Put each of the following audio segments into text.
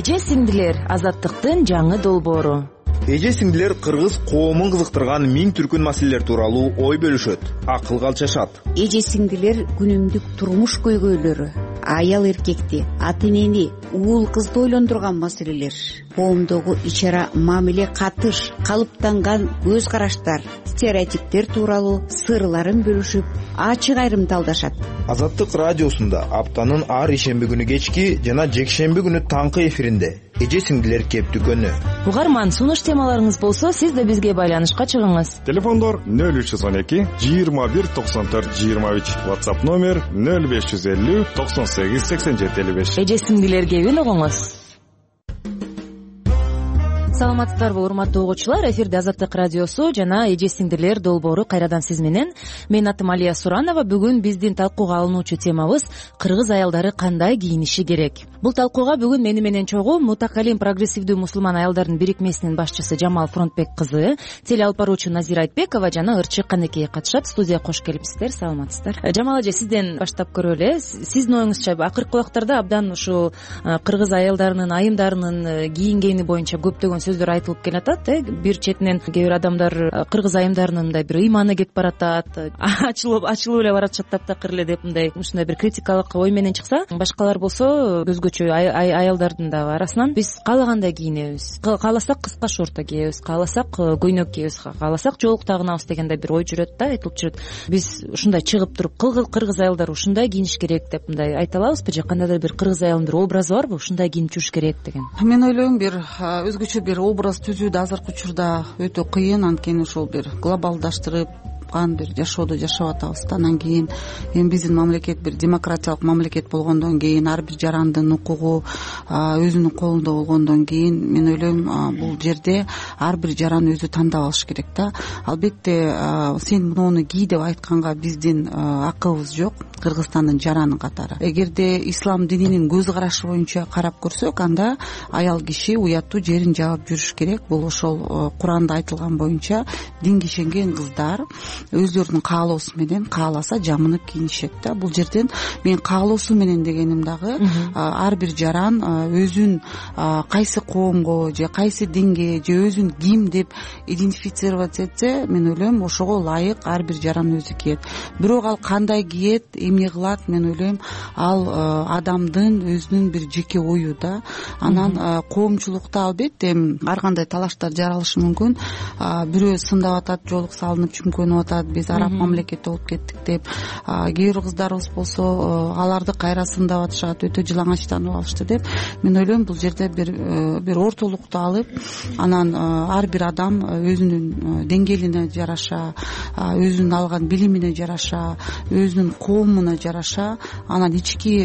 Эже сиңдилер, азаттыктын жаңы долбоору. Эже сиңдилер кыргыз коомун кызыктырган миң түркүн маселелер тууралуу ой бөлүшөт, акылга алчашат. Эже сиңдилер күнүмдүк турмуш көйгөйлөрү, аял эркекти, ата энени, уул кызды ойлондурган маселелер, коомдогу ич ара мамиле, катыш, калыптанган көз караштар, стереотиптер тууралуу сырларын бөлүшүп, ачык айрымдалдашат. Азаттык радиосунда аптанын ар ишемби күнү кечки жана жекшемби күнү таңкы эфиринде эже сиңдилер кептүкөнү. Угарман, сунуш темаларыңыз болсо, сиз да бизге байланышка чыгыңыз. Телефондор 0312 21 94 23, WhatsApp номер 0550 98 87 55. Эже сиңдилер кебин угуңуз. Саламатсыздарбы, урматтуу угуучулар? Эфирде Азаттык радиосу жана эже сиңдилер долбоору кайрадан сиз менен. Менин атым Алия Суранова. Бүгүн биздин талкууга алынуучу темабыз кыргыз аялдары кандай кийиниши керек. Бул талкууга бүгүн мени менен чогуу Мутакалим прогрессивдүү мусулман аялдардын бирикмесинин башчысы Жамал Фронтбек кызы, теле алып баруучу Назира Айтбекова жана ырчы Канекей катышат. Студияга кош келипсиздер. Саламатсыздар. Жамал эже, сизден баштап көрөлү. Сиздин оюңузча акыркы убактарда абдан ушу кыргыз аялдарынын, айымдарынын кийингени боюнча көптөгөн сөздөр айтылып келатат. Бир четинен кээ бир адамдар кыргыз айымдарынын мындай бир ыйманы кетип баратат, ачылып эле баратышат таптакыр эле деп мындай ушундай бир критикалык ой менен чыкса, башкалар болсо өзгөчө аялдардын дагы арасынан биз каалагандай кийинебиз. Кааласак кыска шорто кийебиз, кааласак көйнөк кийебиз, кааласак жоолук тагынабыз дегендей бир ой жүрөт да, айтылып жүрөт. Биз ушундай чыгып туруп кыргыз аялдары ушундай кийиниш керек деп мындай айта алабызбы, же кандайдыр бир кыргыз аялдын бир образы барбы, ушундай кийинип жүрүш керек деген? Мен ойлойм, бир өзгөчө бир образ түзүү да азыркы учурда өтө кыйын. Анткени ошол бир глобалдаштырып бир жашоодо жашап атабыз да. Анан кийин эми биздин мамлекет бир демократиялык мамлекет болгондон кийин, ар бир жарандын укугу өзүнүн колунда болгондон кийин, мен ойлойм бул жерде ар бир жаран өзү тандап алыш керек да. Албетте сен муну кий деп айтканга биздин акыбыз жок, Кыргызстандын жараны катары. Эгерде ислам дининин көз карашы боюнча карап көрсөк, анда аял киши уяттуу жерин жаап жүрүш керек. Бул ошол Куранда айтылган боюнча динге ишенген кыздар өздөрүнүн каалоосу менен кааласа жамынып кийинишет да. Бул жерден мен каалоосу менен дегеним дагы ар бир жаран өзүн кайсы коомго же кайсы динге же өзүн ким деп идентифицировать этсе, мен ойлойм ошого ылайык ар бир жаран өзү кийет. Бирок ал кандай кийет, эмне кылат, мен ойлойм ал адамдын өзүнүн бир жеке ою да. Анан коомчулукта албетте ар кандай талаштар жаралышы мүмкүн. Бирөө сындап атат, жоолук салынып чүмкөнүп атат, биз араб мамлекети болуп кеттик деп. Кээ бир кыздарыбыз болсо аларды кайра сындап атышат, өтө жылаңачтанып алышты деп. Мен ойлойм бул жерде бир ортолукту алып, анан ар бир адам өзүнүн деңгээлине жараша, өзүнүн алган билимине жараша, өзүнүн коомуна жараша, анан ички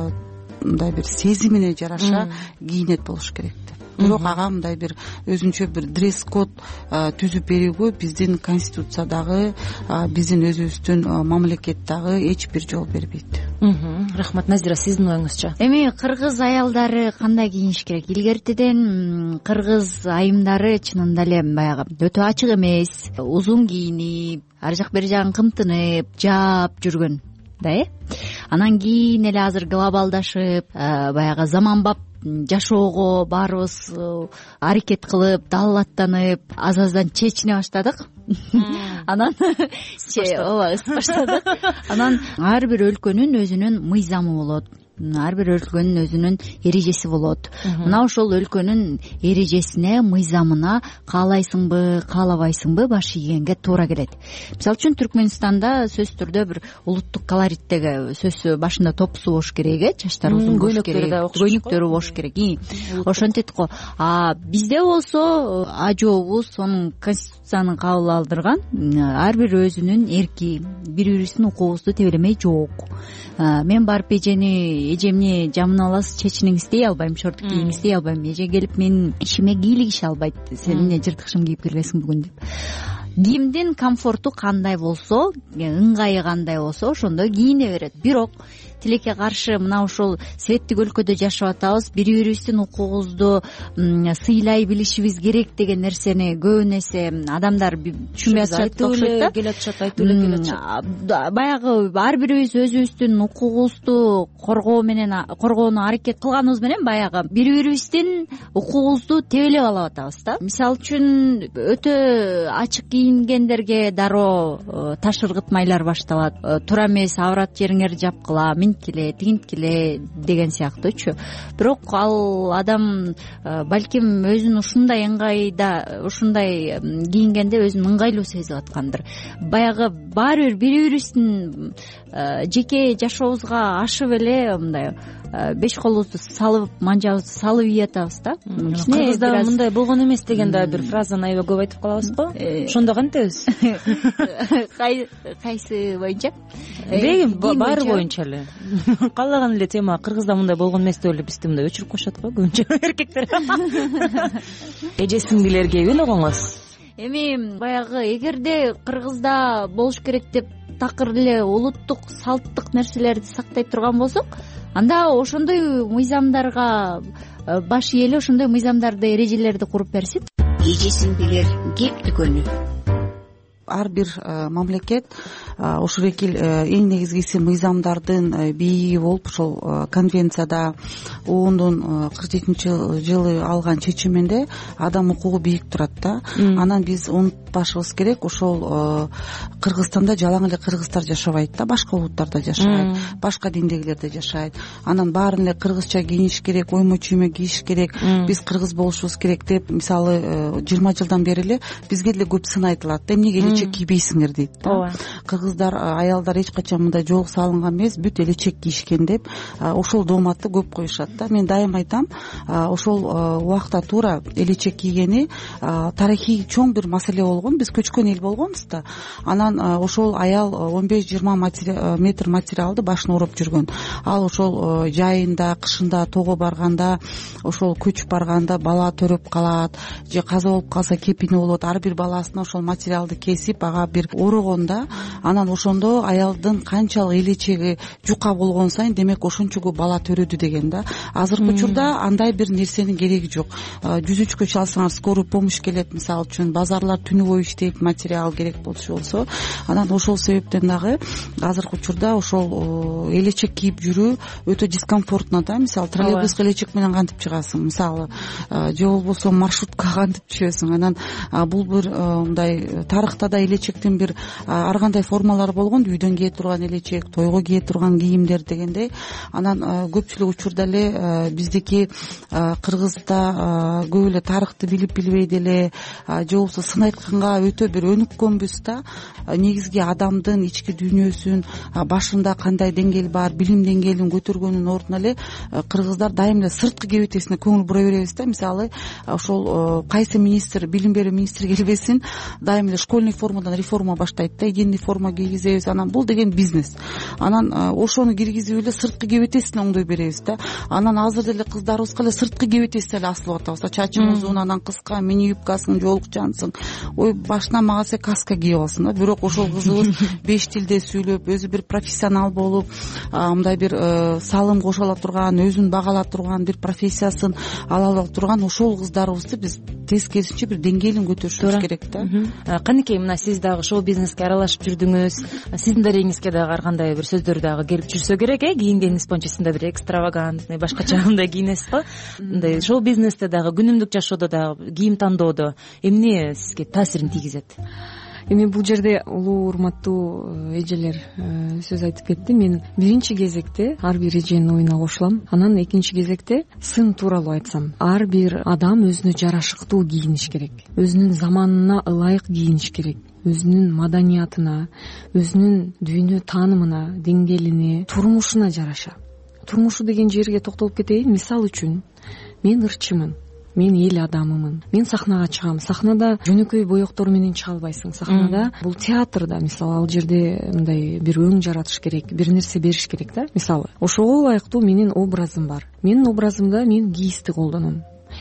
мындай бир сезимине жараша кийинет болуш керек деп. Бирок ага мындай бир өзүнчө бир дресс-код түзүп берүүгө биздин конституциядагы, биздин өзүбүздүн мамлекеттагы эч бир жол бербейт. Рахмат. Назира, сиздин оюңузча? Эми кыргыз аялдары кандай кийиниш керек? Илгертиден кыргыз айымдары чынында эле баягы өтө ачык эмес, узун кийинип, ар жак бери жагын кымтынып, жаап жүргөн да. Анан кийин эле азыр глобалдашып, баягы заманбап жашоого баарыбыз аракет кылып, далалаттанып, аз-аздан чечине баштадык. Анан ысып баштадык. Анан ар бир өлкөнүн өзүнүн мыйзамы болот. Ар бир өлкөнүн өзүнүн эрежеси болот. Мына ошол өлкөнүн эрежесине, мыйзамына каалайсыңбы, каалабайсыңбы баш ийгенге туура келет. Мисалы үчүн Түркмөнстанда сөзсүз түрдө бир улуттук колориттеги сөзсүз башында топусу болуш керек, чачтары узун болуш керек, көйнөктөрү болуш керек. Ошентет го. Бизде болсо ажообуз сонун конституцияны кабыл алдырган, ар бир өзүнүн эрки, бири-бирибиздин укугубузду тебелемей жок. Мен барып эжемни жамына аласыз, чечиниңиз дей албайм, шорт кийиңиз дей албайм. Эже келип менин ишиме кийлигише албайт. Сен эмне жыртыкшым кийип келгенсиң бүгүн деп. Кимдин комфорту кандай болсо, ыңгайы кандай болсо, ошондой кийине берет. Бирок тилекке каршы мына ушул светтик өлкөдө жашап атабыз, бири бирибиздин укугубузду сыйлай билишибиз керек деген нерсени көбүн эсе адамдар түшүнбөй атышат окшойт да. Айтып эле келатышат. Баягы ар бирибиз өзүбүздүн укугубузду коргоону аракет кылганыбыз менен баягы бири бирибиздин укугубузду тебелеп алып атабыз да. Мисалы үчүн өтө ачык кийингендерге дароо таш ыргытмайлар башталат. Туура эмес, аврат жериңерди жапкыла, минткиле, тигинткиле деген сыяктуучу. Бирок ал адам балким өзүн ушундай ыңгайда, ушундай кийингенде өзүн ыңгайлуу сезип аткандыр. Баягы баары бир бири бирибиздин жеке жашообузга ашып эле мындай беш колубузду салып, манжабызды салып ийип атабыз да. Кыргызда мындай болгон эмес деген да бир фразаны аябай көп айтып калабыз го. Ошондо кантебиз? Кайсы боюнча? Баары боюнча эле. Каалаган эле тема Кыргызда мындай болгон эмес деп эле бизди мындай өчүрүп коюшат го көбүнчө эркектер. Эже сиңдилерге эмне коңуз? Эми баягы эгерде Кыргызда болуш керек деп такыр эле улуттук салттык нерселерди сактай турган болсок, анда ошондой мыйзамдарга баш ээлеп, ошондой мыйзамдарды, эрежелерди куруп берсин. Эже сиңдилер кеп дүкөнү. Ар бир мамлекет ушул эки эң негизгиси мыйзамдардын бийиги болуп, ошол конвенцияда ООНдун 47-жылы алган чечиминде адам укугу бийик турат да. Анан биз унутпашыбыз керек, ошол Кыргызстанда жалаң эле кыргыздар жашабайт да, башка улуттарда жашайт, башка диндегилер да жашайт. Анан баарын эле кыргызча кийиниш керек, оймо чүймө кийиш керек, биз кыргыз болушубуз керек деп, мисалы 20 жылдан бери эле бизге деле көп сын айтылат. Эмнеге элечек кийбейсиңер дейт да. Кыргыздар, аялдар эч качан мындай жолго салынган эмес, бүт элечек кийишкен деп ошол дооматты көп коюшат да. Мен дайым айтам, ошол убакта туура элечек кийгени тарыхый чоң бир маселе болгон. Биз көчкөн эл болгонбуз да. Анан ошол аял 15-20 метр материалды башына ороп жүргөн. Ал ошол жайында, кышында, тоого барганда, ошол көчүп барганда бала төрөп калат же каза болуп калса кепини болот. Ар бир баласына ошол материалды кесип ага бир орогон да. Анан ошондо аялдын канчалык элечеги жука болгон сайын, демек ошончо көп бала төрөдү деген да. Азыркы учурда андай бир нерсенин кереги жок. 103кө чалсаңар скорый помощь келет, мисалы үчүн базарлар түнү бою иштейт, материал керек болсо. Анан ошол себептен дагы азыркы учурда ошол элечек кийип жүрүү өтө дискомфортно да. Мисалы троллейбуска элечек менен кантип чыгасың, мисалы же болбосо маршруткага кантип түшөсүң. Анан бул бир мындай тарыхта да элечектин бир ар кандай формалары болгон, үйдөн кие турган элечек, тойго кие турган кийимдер дегендей. Анан көпчүлүк учурда эле биздики Кыргызда көп эле тарыхты билип билбей деле же болбосо сын айтканга өтө бир өнүккөнбүз да. Негизги адамдын ички дүйнөсүн, башында кандай деңгээл бар, билим деңгээлин көтөргөнүн ордуна эле кыргыздар дайым эле сырткы кебетесине көңүл бура беребиз да. Мисалы ошол кайсы министр, билим берүү министри келбесин, дайым эле школьный формадан реформа баштайт да, единый форма кийгизебиз. Анан бул деген бизнес. Анан ошону киргизип эле сырткы кебетесине оңдой беребиз да. Анан азыр деле кыздарыбызга эле сырткы кебетесине эле асылып атабыз да. Чачың узун, анан кыска, мини юбкасың, жоолукчансың. Ой, башына магаса каска кийип алсын да. Бирок ошол кызыбыз 5 тилде сүйлөп, өзү бир профессионал болуп, мындай бир салым кошо ала турган, өзүн багала турган бир профессиясын ала ала турган ошол кыздарыбызды биз тез керисинче бир деңгээлин көтөрүшүбүз керек да. Канекей, мына сиз дагы шоу бизнеске аралашып жүрдүңүз. Сиздин дарегиңизге дагы ар кандай бир сөздөр дагы келип жүрсө керек, кийингениңиз боюнча бир экстравагантный, башкача мындай кийинесиз го. Мындай шоу бизнесте дагы, күнүмдүк жашоодо дагы, кийим тандоодо эмне сизге таасирин тийгизет? Эми бул жерде улуу урматтуу эжелер сөз айтып кетти. Мен биринчи кезекте ар бир эженин оюна кошулам. Анан экинчи кезекте сын тууралуу айтсам, ар бир адам өзүнө жарашыктуу кийиниш керек, өзүнүн заманына ылайык кийиниш керек, өзүнүн маданиятына, өзүнүн дүйнө таанымына, деңгээлине, турмушуна жараша. Турмушу деген жерге токтолуп кетейин. Мисалы үчүн, мен ырчымын, мен эл адамымын, мен сахнага чыгам. Сахнада жөнөкөй боектор менен чыга албайсың. Сахнада бул театрда, мисалы, ал жерде мындай бир өң жаратыш керек, бир нерсе бериш керек да. Мисалы, ошого ылайыктуу менин образым бар. Менин образымда мен кийизди колдоном.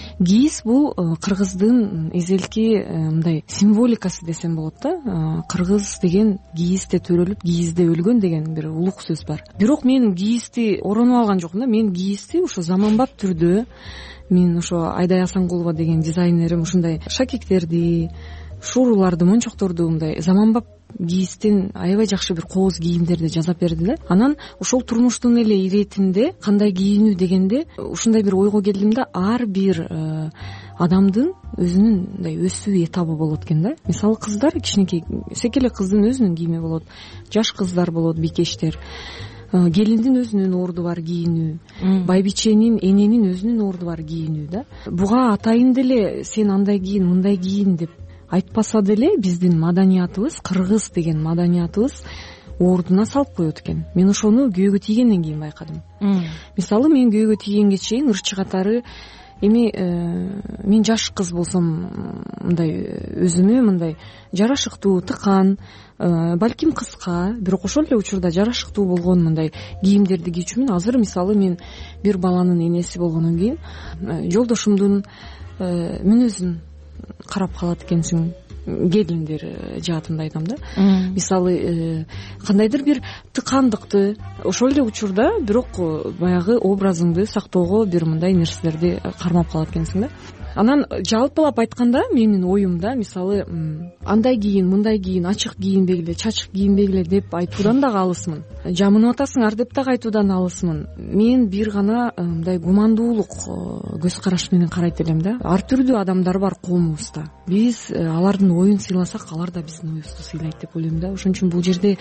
кийиз бул кыргыздын эзелки мындай символикасы десем болот да. Кыргыз деген кийизде төрөлүп кийизде өлгөн деген бир улук сөз бар. Бирок мен кийизди оронуп алган жокмун да. Мен кийизди ошо заманбап түрдө, мен ошо Айдай Асангулова деген дизайнерим ушундай шакектерди, шууруларды, мончокторду мындай заманбап кийизден аябай жакшы бир кооз кийимдерди жасап берди да. Анан ошол турмуштун эле иретинде кандай кийинүү дегенде ушундай бир ойго келдим да. Ар бир адамдын өзүнүн мындай өсүү этабы болот экен да. Мисалы кыздар, кичинекей секеле кыздын өзүнүн кийими болот, жаш кыздар болот, бикештер. Келиндин өзүнүн орду бар кийинүү, байбиченин, эненин өзүнүн орду бар кийинүү да. Буга атайын деле сен андай кийин, мындай кийин деп айтпаса деле биздин маданиятыбыз, кыргыз деген маданиятыбыз ордуна салып коет экен. Мен ошону күйөөгө тийгенден кийин байкадым. Мисалы мен күйөөгө тийгенге чейин ырчы катары эми мен жаш кыз болсом мындай өзүмө мындай жарашыктуу, тыкан, балким кыска, бирок ошол эле учурда жарашыктуу болгон мындай кийимдерди кийчүмүн. Азыр мисалы мен бир баланын энеси болгондон кийин жолдошумдун мүнөзүн карап калат экенсиң, келиндер жаатында айтам да. Мисалы кандайдыр бир тыкандыкты ошол эле учурда бирок баягы образыңды сактоого бир мындай нерселерди кармап калат экенсиң да. Анан жалпылап айтканда менин оюмда мисалы андай кийин, мындай кийин, ачык кийинбегиле, чачык кийинбегиле деп айтуудан дагы алысмын. Жамынып атасыңар деп дагы айтуудан алысмын. Мен бир гана мындай гумандуулук көз караш менен карайт элем да. Ар түрдүү адамдар бар коомубузда. Биз алардын оюн сыйласак, алар да биздин оюбузду сыйлайт деп ойлойм да. Ошон үчүн бул жерде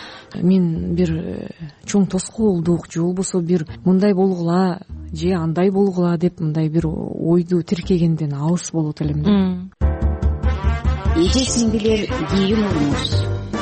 мен бир чоң тоскоолдук же болбосо бир мындай болгула же андай болгула деп мындай бир ойду тиркегенден алыс болот элем да. Эже сиңдилер кийим уруңуз.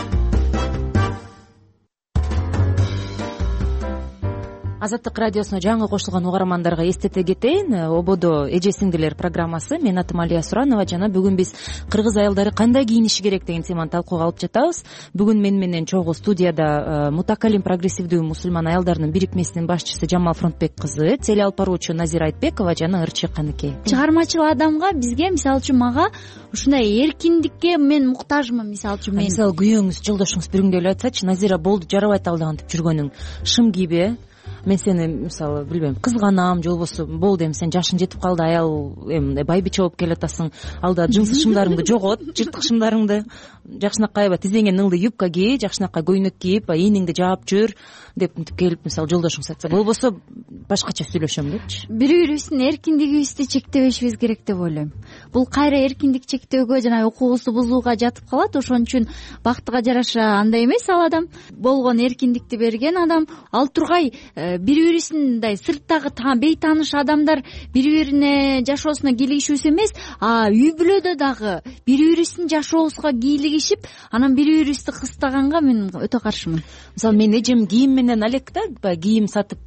Азаттык радиосуна жаңы кошулган угармандарга эстете кетейин. Ободо эже сиңдилер программасы. Менин атым Алия Суранова жана бүгүн биз кыргыз аялдары кандай кийиниши керек деген теманы талкууга алып жатабыз. Бүгүн менен чогуу студияда Мутакалим прогрессивдүү мусулман аялдарынын бирикмесинин башчысы Жамал Фронтбек кызы, теле алып баруучу Назира Айтбекова жана ырчы Каныкей. Чыгармачыл адамга, бизге мисалы үчүн мага ушундай эркиндикке мен муктажмын. Мисалы үчүн мен мисалы күйөөңүз, жолдошуңуз бир күнгө эле айтсачы, Назира болду, жарабайт ал дагантип жүргөнүң, шым кийбе. Мен сени мисалы билбейм, кызганам же болбосо болду эми сен жашың жетип калды, аял эми байбиче болуп келатасың, алда жынсы шымдарыңды жогот, жыртык шымдарыңды, жакшынакай аябай тизеңе ыңды юбка кий, жакшынакай көйнөк кийип, ийниңди жаап жүр деп мынтип келип мисалы жолдошуңуз айтса, болбосо башкача сүйлөшөм депчи. Бири бирибиздин эркиндигибизди чектебешибиз керек деп ойлойм. Бул кайра эркиндик чектөөгө жана укугубузду бузууга жатып калат. Ошон үчүн бактыга жараша андай эмес ал адам, болгон эркиндикти берген адам. Ал тургай бири бирисин мындай сырттагы бейтааныш адамдар бири бирине жашоосуна кийлигишүүсү эмес, үй бүлөдө дагы бири бирисин жашообузга кийлигишип, анан бири бирибизди кыстаганга мен өтө каршымын. Мисалы мен эжем кийим менен алек да, кийим сатып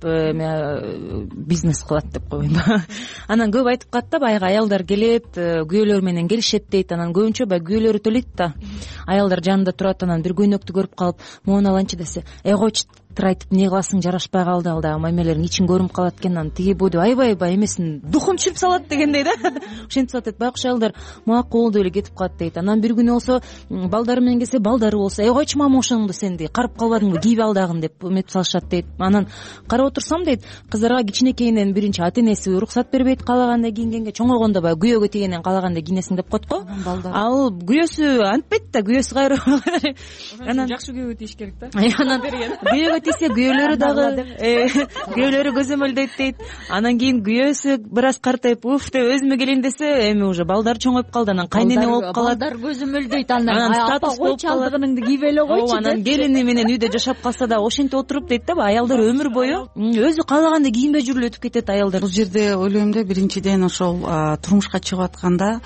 бизнес кылат деп коеюн. Анан көп айтып калат да, баягы аялдар келет, күйөөлөрү менен келишет дейт. Анан көбүнчө баягы күйөөлөрү төлөйт да. Аялдар жанында турат, анан бир көйнөктү көрүп калып, моуну алайынчы десе, койчу айтып эмне кыласың, жарашпай калды, ал дагы мамелериң ичин көрүнүп калат экен, анан тиги бу деп аябай эмесин духун түшүрүп салат дегендей да. Ошентип салат дейт. Байкуш аялдар макул деп эле кетип калат дейт. Анан бир күнү болсо балдары менен келсе, балдары болсо, койчу мама ошоңду сенди карып калбадыңбы, кийип ал дагы деп эметип салышат дейт. Анан карап отурсам дейт, кыздарга кичинекейинен биринчи ата энеси уруксат бербейт каалагандай кийингенге, чоңойгондо баягы күйөөгө тийгенден каалагандай кийинесиң деп коет го. Ал күйөөсү антпайт да, күйөөсү кайра. Анан жакшы күйөөгө тийиш керек да. Анан күйөөгө тийсе күйөөлөрү дагы күйөөлөрү көзөмөлдөйт дейт. Анан кийин күйөөсү бир аз картайып, уф деп өзүмө келейин десе, эми уже балдар чоңоюп калды, анан кайнене болуп калат. Балдар көзөмөлдөйт, анан статус болуп калдыгыңды кийип эле койчу. Анан келини менен үйдө жашап калса да ошентип отуруп дейт да, аялдар өмүр бою өзү каалагандай кийинбей жүрүп өтүп кетет аялдар. Бул жерде ойлойм да, биринчиден ошол турмушка чыгып атканда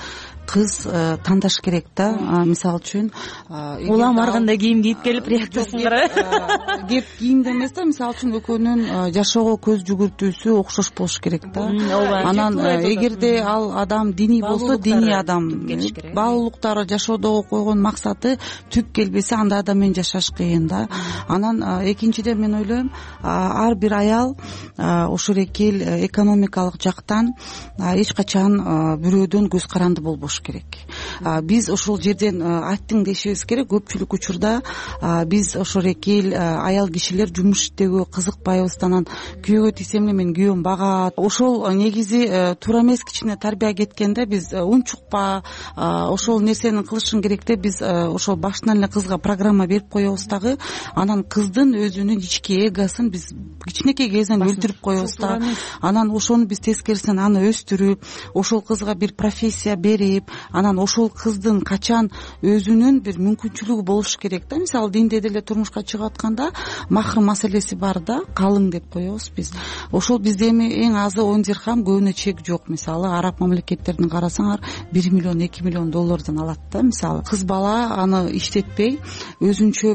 кыз тандаш керек да. Мисалы үчүн улам ар кандай кийим кийип келип приятасыңдар кеп кийимде эмес да, мисалы үчүн экөөнүн жашоого көз жүгүртүүсү окшош болуш керек да. Анан эгерде ал адам диний болсо, диний адам, баалуулуктары жашоодогу койгон максаты түп келбесе, андай адам менен жашаш кыйын да. Анан экинчиден мен ойлойм, ар бир аял ошол эки экономикалык жактан эч качан бирөөдөн көз каранды болбош керек. Биз ошол жерден айттың дешибиз керек. Көпчүлүк учурда биз ошол эки аял кишилер жумуш иштөөгө кызыкпайбыз. Анан күйөөгө тийсем эле менин күйөөм багат. Ошол негизи туура эмес, кичине тарбия кеткенде биз унчукпа, ошол нерсени кылышың керек деп биз ошол башынан эле кызга программа берип коебуз дагы. Анан кыздын өзүнүн ички эгосын биз кичинекей кезинен өлтүрүп коебуз да. Анан ошону биз тескерисинен аны өстүрүп, ошол кызга бир профессия берип, анан ошол кыздын качан өзүнүн бир мүмкүнчүлүгү болуш керек да. Мисалы динде деле турмушка чыгып атканда махр маселеси бар да, калың деп коебуз биз. Ошол бизде эми эң азы 10 дирхам, көбүнө чек жок. Мисалы араб мамлекеттерин карасаңар, 1 миллион, 2 миллион доллардан алат да. Мисалы кыз бала аны иштетпей өзүнчө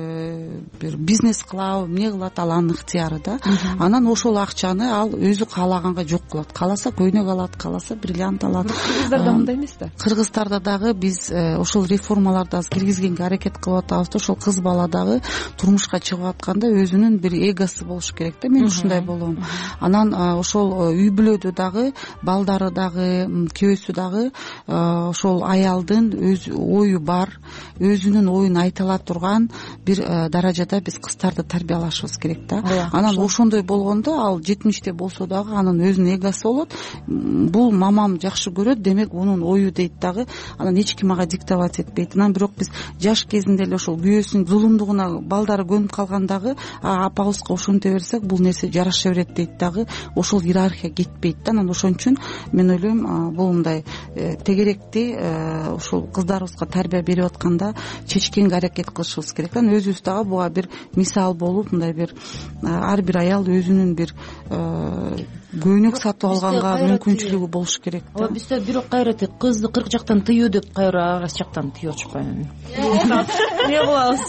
бир бизнес кылабы, эмне кылат, ал анын ыктыяры да. Анан ошол акчаны ал өзү каалаганга жок кылат. Кааласа көйнөк алат, кааласа бриллиант алат. Кыргыздарда мындай эмес да. Кыргыздарда дагы биз ошол реформаларды аз киргизгенге аракет кылып атабыз да. Ошол кыз бала дагы турмушка чыгып атканда өзүнүн бир эгосу болуш керек да. Мен ушундай болом. Анан ошол үй бүлөдө дагы балдары дагы, күйөөсү дагы ошол аялдын өз ою бар, өзүнүн оюн айта ала турган бир даражада биз кыздарды тарбиялашыбыз керек да. Анан ошондой болгондо ал 70те болсо дагы анын өзүнүн эгосу болот. Бул мамам жакшы көрөт, демек мунун ою дейт дагы. Анан эч ким ага диктовать этпейт. Анан бирок биз жаш кезинде эле ошол күйөөсүнүн зулумдугуна балдары көнүп калгандагы апабызга ошенте берсек, бул нерсе жараша берет дейт дагы. Ошол иерархия кетпейт да. Анан ошон үчүн мен ойлойм, бул мындай тегеректи ошол кыздарыбызга тарбия берип атканда чечкенге аракет кылышыбыз керек. Анан өзүбүз дагы буга бир мисал болуп, мындай бир ар бир аял өзүнүн бир көйнөк сатып алганга мүмкүнчүлүгү болуш керек да. Бизде бирок кайра кызды 40 жактан тыюу деп кайра ар жактан тыюп атышпайбы? Эмне кылабыз?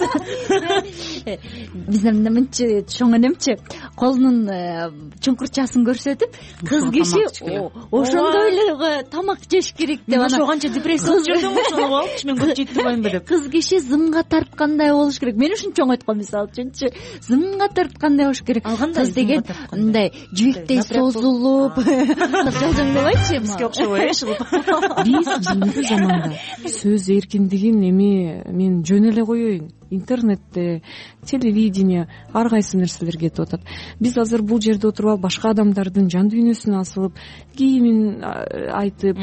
Бизде мынча чоң энемчи колунун чуңкурчасын көрсөтүп, кыз киши ошондой эле тамак жеш керек деп. Ошо канча депрессия жүрдүм, ошону болчу, мен көп жейт турбаймбы деп. Кыз киши зымга тарткандай болуш керек. Мен ушунча айткам, мисалы үчүнчү, зымга тарткандай болуш керек. Кыз деген мындай жибектей созулуп, жалжаңдабайчы, бизге окшобой биз жыйынтык заманда сөз эркиндигин эми мен жөн эле коеюн, интернетте, телевидение, ар кайсы нерселер кетип атат. Биз азыр бул жерде отуруп алып башка адамдардын жан дүйнөсүн асылып, кийимин айтып,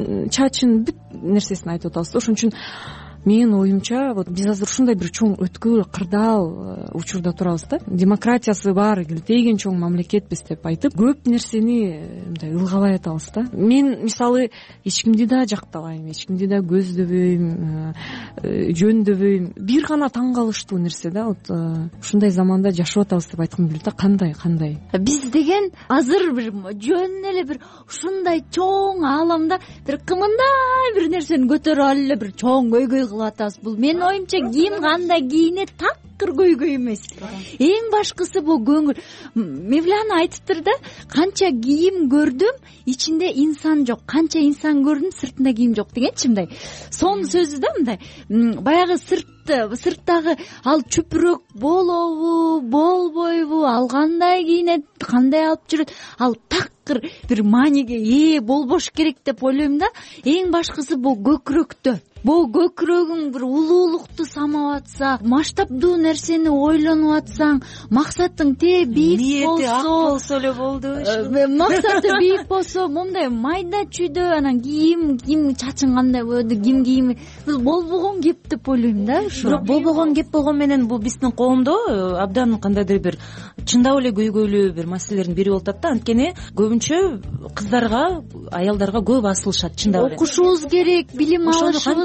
чачын бүт нерсесин айтып атабыз. Ошон үчүн менин оюмча, вот биз азыр ушундай бир чоң өткүл, кырдаал учурда турабыз да. Демократиясы бар, илтейген чоң мамлекетпиз деп айтып, көп нерсени мындай ылгабай атабыз да. Мен мисалы эч кимди да жактабайм, эч кимди да көздөбөйм, жөндөбөйм. Бир гана таң калыштуу нерсе да, вот ушундай заманда жашап атабыз деп айткым келет да. Кандай? Биз деген азыр бир жөн эле бир ушундай чоң ааламда бир кымындай бир нерсени көтөрүп алып эле бир чоң көйгөй кылып атабыз. Бул менин оюмча ким кандай кийинет такыр көйгөй эмес. Эң башкысы бул көңүл. Мевлана айтыптыр да, канча кийим көрдүм, ичинде инсан жок. Канча инсан көрдүм, сыртында кийим жок дегенчи мындай. Сонун сөзү да мындай. Баягы сырттагы ал чүпүрөк болобу, болбойбу, ал кандай кийинет, кандай алып жүрөт, ал такыр бир мааниге ээ болбош керек деп ойлойм да. Эң башкысы бул көкүрөктө. Бул көкүрөгүң бир улуулукту самап атса, масштабдуу нерсени ойлонуп атсаң, максатың бийик болсо, ак болсо эле болду. Максаты бийик болсо, момундай майда чүйдө, анан кийим чачың кандай болду, ким кийими болбогон кеп деп ойлойм да. Бирок болбогон кеп болгон менен бул биздин коомдо абдан кандайдыр бир чындап эле көйгөйлүү бир маселелердин бири болуп атат да. Анткени көбүнчө кыздарга, аялдарга көп асылышат чындап эле. Окушубуз керек, билим алышыбыз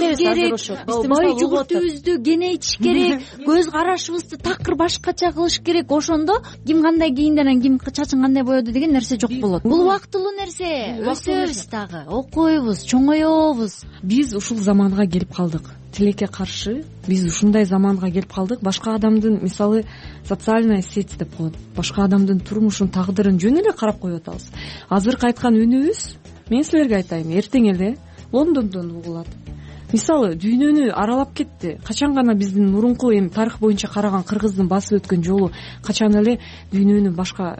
керек, бай жүгүртүүбүздү кенейтиш керек, көз карашыбызды такыр башкача кылыш керек. Ошондо ким кандай кийинди, анан ким чачын кандай боёду деген нерсе жок болот. Бул убактылуу нерсе. Өсөбүз дагы, окуйбуз, чоңоебуз. Биз ушул заманга келип калдык. Тилекке каршы биз ушундай заманга келип калдык. Башка адамдын, мисалы, социальная сеть деп коет, башка адамдын турмушун, тагдырын жөн эле карап коюп атабыз. Азыркы айткан үнүбүз, мен силерге айтайын, эртең эле Лондондон угулат. Мисалы, дүйнөнү аралап кетти. Качан гана биздин мурунку эми тарых боюнча караган кыргыздын басып өткөн жолу качан эле дүйнөнүн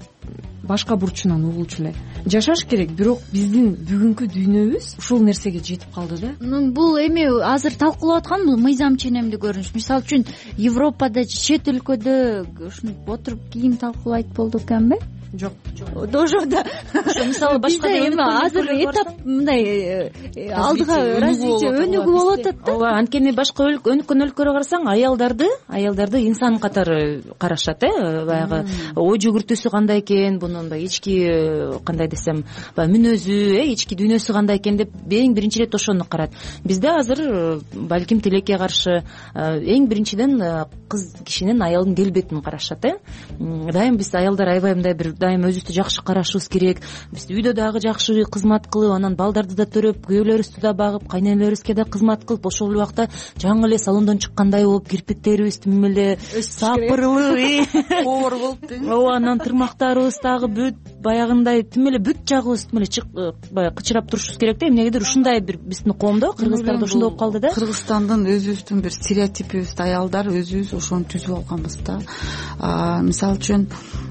башка бурчунан угулчу эле. Жашаш керек, бирок биздин бүгүнкү дүйнөбүз ушул нерсеге жетип калды да. Бул эми азыр талкуулап аткан бул мыйзам ченемдүү көрүнүш. Мисалы үчүн Европада, чет өлкөдө ушинтип отуруп кийин талкуулайт болдук экенби? Жок. Ошондо мисалы башка эми азыр этап мындай алдыга развитие өнүгүү болуп атат да. Ооба, анткени башка өнүккөн өлкөлөргө карасаң, аялдарды инсан катары карашат, баягы ой жүгүртүүсү кандай экен, бунун ички кандай десем, мүнөзү, ички дүйнөсү кандай экен деп эң биринчи ирет ошону карайт. Бизде азыр балким тилекке каршы эң биринчиден кыз кишинин, аялдын келбетин карашат. Дайым биз аялдар аябай мындай бир дайым өзүбүздү жакшы карашыбыз керек. Биз үйдө дагы жакшы кызмат кылып, анан балдарды да төрөп, күйөөлөрүбүздү да багып, кайненелерибизге да кызмат кылып, ошол убакта жаңы эле салондон чыккандай болуп, кирпиктерибиз тим эле сапырылып, повар болуп дең. Ооба, анан тырмактарыбыз дагы бүт баягындай тим эле бүт жагыбыз тим эле баягы кычырап турушубуз керек да. Эмнегедир ушундай бир биздин коомдо, кыргыздарда ушундай болуп калды да. Кыргызстандын өзүбүздүн бир стереотипибиз, аялдар өзүбүз ошону түзүп алганбыз да. Мисалы үчүн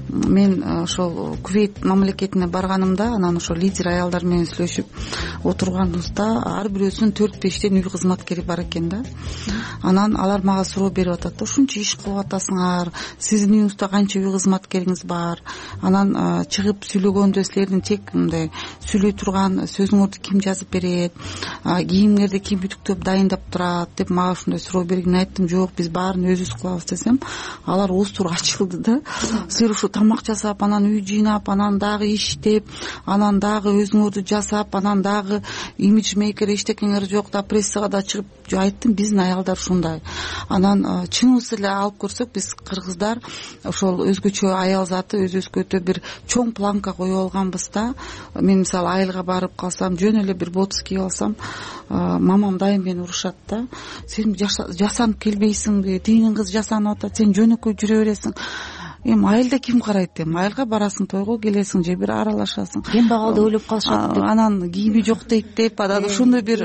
мен ошол Кувейт мамлекетине барганымда, анан ошол лидер аялдар менен сүйлөшүп отурганыбызда ар бирөөсүнүн 4-5тен үй кызматкери бар экен да. Анан алар мага суроо берип атат да, ушунча иш кылып атасыңар, сиздин үйүңүздө канча үй кызматкериңиз бар? Анан чыгып сүйлөгөндө силердин тек мындай сүйлөй турган сөзүңөрдү ким жазып берет, кийимиңерди ким бүтүктөп дайындап турат деп мага ушундай суроо берген. Айттым, жок, биз баарын өзүбүз кылабыз десем, алар ооздору ачылды да. Силер ушу тамак жасап, анан үй жыйнап, анан дагы иштеп, анан дагы өзүңөрдү жасап, анан дагы имиджмейкер эчтекеңер жок да, прессага да чыгып. Айттым, биздин аялдар ушундай. Анан чыныбыз эле алып көрсөк, биз кыргыздар ошол өзгөчө аял заты, өзгөчө бир чоң планка коюп алганбыз да. Мен мисалы айылга барып калсам, жөн эле бир ботс кийип алсам, мамам дайым мени урушат да. Сен жасанып келбейсиңби? Тигинин кызы жасанып атат, сен жөнөкөй жүрө бересиң. Эми айылда ким карайт эми? Айылга барасың, тойго келесиң же бир аралашасың. Кем багалды ойлоп калышат деп. Анан кийими жок дейт деп, анан ошондой бир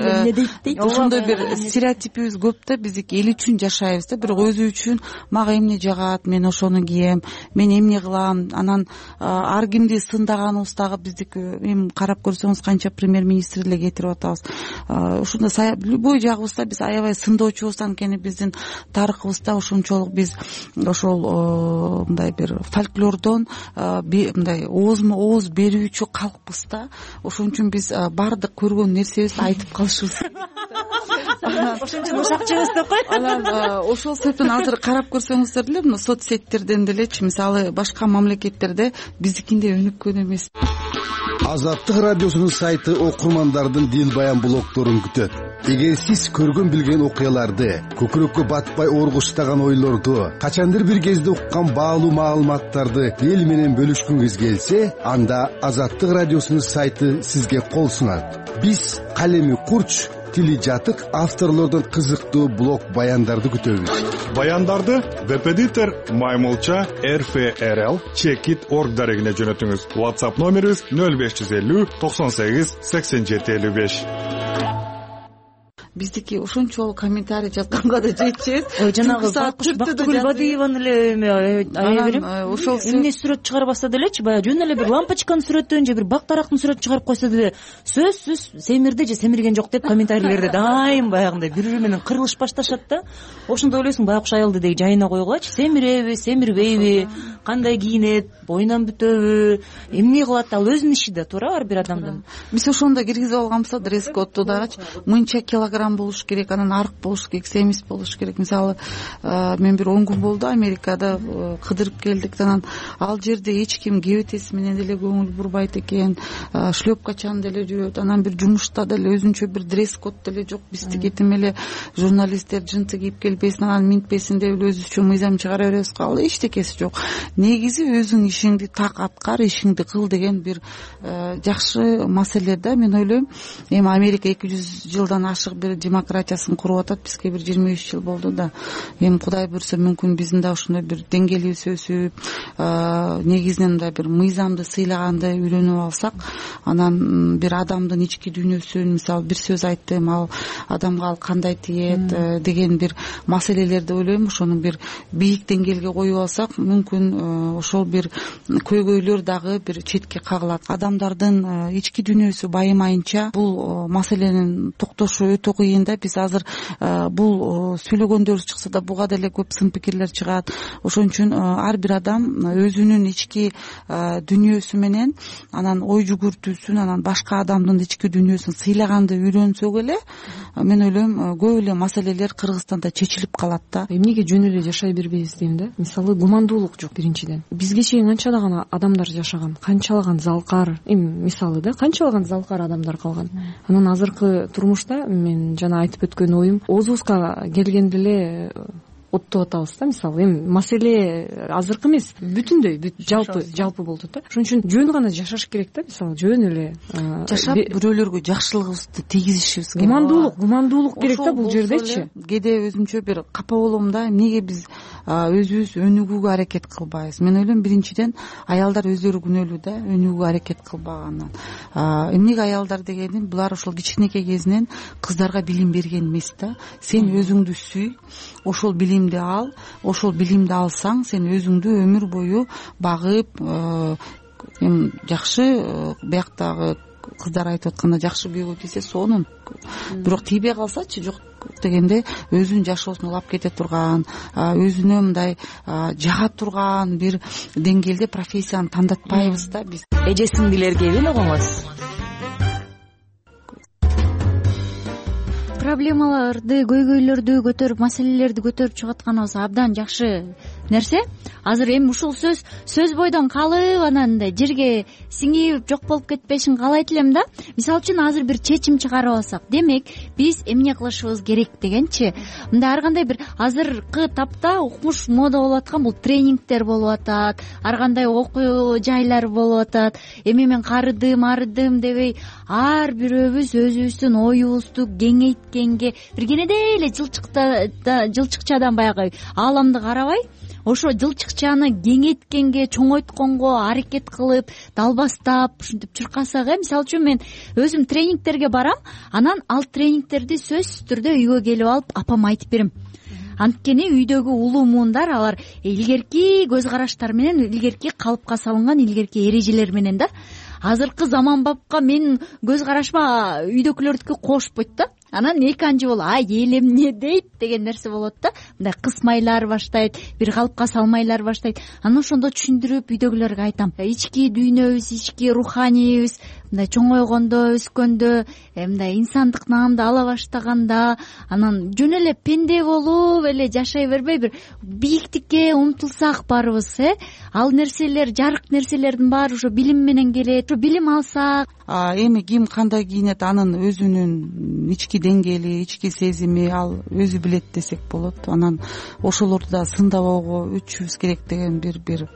стереотипибиз көп да. Биздики эл үчүн жашайбыз да, бирок өзү үчүн мага эмне жагат, мен ошону кием, мен эмне кылам. Анан ар кимди сындаганыбыз дагы биздики эми карап көрсөңүз канча премьер-министр эле кетирип атабыз. Ушундай любой жагыбызда биз аябай сындоочубуз, анткени биздин тарыхыбызда ошончолук биз ошол мындай бир фольклордон мындай ооз берүүчү калкпыз да. Ошон үчүн биз баардык көргөн нерсебизди айтып калышыбыз. Ошон үчүн ушакчыбыз деп кой. Анан ошол себептен азыр карап көрсөңүздөр деле, мына соцсеттерден делечи, мисалы башка мамлекеттерде биздикиндей өнүккөн эмес. Азаттык радиосунун сайты окурмандардын дил баян блогдорун күтөт. Эгер сиз көргөн билген окуяларды, көкүрөккө батпай оргуштаган ойлорду, качандыр бир кезде уккан баалуу маалыматтарды эл менен бөлүшкүңүз келсе, анда Азаттык радиосунун сайты сизге кол сунат. Биз калеми курч, тили жатык авторлордон кызыктуу блог баяндарды күтөбүз. Баяндарды Веб-эдитор Маймулча RFRL Checkit.org дарегине жөнөтүңүз. WhatsApp номерибиз 0550 98 87 55. Биздики ошончолук комментарий жазганга да жетчүбүз. Жанагы Бактыгүл Бадиеванын эле ая берем. Ошол эмне сүрөт чыгарбаса делечи, баягы жөн эле бир лампочканын сүрөтүн же бир бак тарактын сүрөтүн чыгарып койсо деле сөзсүз семирди же семирген жок деп комментарийлерде дайым баягындай бири менен кырылыш башташат да. Ошондо ойлойсуң, баягы аялды деги жайына койгулачы, семиреби, семирбейби, кандай кийинет, боюнан бүтөбү, эмне кылат, ал өзүнүн иши да, туура, ар бир адамдын. Биз ошондо киргизип алганбыз да, дресс-кодду дагычы. Мынча килограмм адам болуш керек, анан арык болуш керек, семиз болуш керек. Мисалы мен бир 10 күн болду Америкада кыдырып келдик. Анан ал жерде эч ким кебетеси менен деле көңүл бурбайт экен, шлепкачан деле жүрөт. Анан бир жумушта деле өзүнчө бир дресс-код деле жок. Биздики тим эле журналисттер жынсы кийип келбесин, анан минтпесин деп өзүбүзчө мыйзам чыгара беребиз. Ал эчтекеси жок. Негизи өзүң ишиңди так аткар, ишиңди кыл деген бир жакшы маселе да. Мен ойлойм, эми Америка 200 жылдан ашык бир демократиясын куруп атат, бизге бир 23 жыл болду да. Эми Кудай буйрса мүмкүн биздин да ошондой бир деңгээлибиз өсүп, негизинен мындай бир мыйзамды сыйлаганды үйрөнүп алсак, анан бир адамдын ички дүйнөсүн, мисалы бир сөз айттым, ал адамга ал кандай тиет деген бир маселелерди ойлойм, ошону бир бийик деңгээлге коюп алсак, мүмкүн ошол бир көйгөйлөр дагы бир четке кагылат. Адамдардын ички дүйнөсү байымайынча бул маселенин токтошу өтө кыйын да. Биз азыр бул сүйлөгөндөрүбүз чыкса да буга деле көп сын пикирлер чыгат. Ошон үчүн ар бир адам өзүнүн ички дүйнөсү менен, анан ой жүгүртүүсүн, анан башка адамдын ички дүйнөсүн сыйлаганды үйрөнсөк эле, мен ойлойм көп эле маселелер Кыргызстанда чечилип калат да. Эмнеге жөн эле жашай бербейбиз дейм да. Мисалы гумандуулук жок биринчиден. Бизге чейин канчалаган адамдар жашаган, канчалаган залкар, эми мисалы да, канчалаган залкар адамдар калган. Анан азыркы турмушта мен жана айтып өткөн оюм, оозубузга келгенде эле оттоп атабыз да. Мисалы эми маселе азыркы эмес, бүтүндөй жалпы болду да. Ошон үчүн жөн гана жашаш керек да. Мисалы жөн эле жашап бирөөлөргө жакшылыгыбызды тийгизишибиз керек. Гумандуулук керек да бул жердечи. Кээде өзүмчө бир капа болом да, эмнеге биз өзүбүз өнүгүүгө аракет кылбайбыз? Мен ойлойм, биринчиден аялдар өздөрү күнөөлүү да, өнүгүүгө аракет кылбаганынан. Эмнеге аялдар дегеним, булар ошол кичинекей кезинен кыздарга билим берген эмес да. Сен өзүңдү сүй, ошол билимди ал, ошол билимди алсаң, сен өзүңдү өмүр бою багып, эми жакшы, бияктагы кыздар айтып атканда жакшы күйөөгө тийсе сонун. Бирок тийбей калсачы, жок дегенде өзүнүн жашоосун улап кете турган, өзүнө мындай жага турган бир деңгээлде профессияны тандатпайбыз да биз. Эже сиңдилер кебин угуңуз. Проблемаларды, көйгөйлөрдү көтөрүп, маселелерди көтөрүп чыгып атканыбыз абдан жакшы нерсе. Азыр эми ушул сөз бойдон калып, анан жерге сиңип жок болуп кетпешин каалайт элем да. Мисалы үчүн азыр бир чечим чыгарып алсак, демек биз эмне кылышыбыз керек дегенчи, мындай ар кандай бир азыркы тапта укмуш мода болуп аткан бул тренингдер болуп атат, ар кандай окуу жайлар болуп атат. Эми мен арыдым дебей, ар бирөөбүз өзүбүздүн оюбузду кеңейткенге, бир кенедей эле жылчыкчадан баягы ааламды карабай, ошо жылчыкчаны кеңейткенге, чоңойтконго аракет кылып, далбастап, ушинтип чуркасак, мисалы үчүн мен өзүм тренингдерге барам, анан ал тренингдерди сөзсүз түрдө үйгө келип алып апам айтып берем. Анткени үйдөгү улуу муундар алар илгерки көз караштар менен, илгерки калыпка салынган илгерки эрежелер менен да. Азыркы заманбапка менин көз карашыма үйдөгүлөрдүкү кошпойт да. Анан эки анчы болуп, эл эмне дейт деген нерсе болот да. Мындай кысмайлар баштайт, бир калыпка салмайлар баштайт. Анан ошондо түшүндүрүп үйдөгүлөргө айтам. Ички дүйнөбүз, ички руханийбиз мындай чоңойгондо, өскөндө, мындай инсандык наамды ала баштаганда, анан жөн эле пенде болуп эле жашай бербей, бир бийиктикке умтулсак барыбыз, ал нерселер, жарык нерселердин баары ошо билим менен келет. Ошо билим алсак, эми ким кандай кийинет, анын өзүнүн ички деңгээли, ички сезими ал өзү билет десек болот. Анан ошолорду да сындабоого өтүшүбүз керек деген бир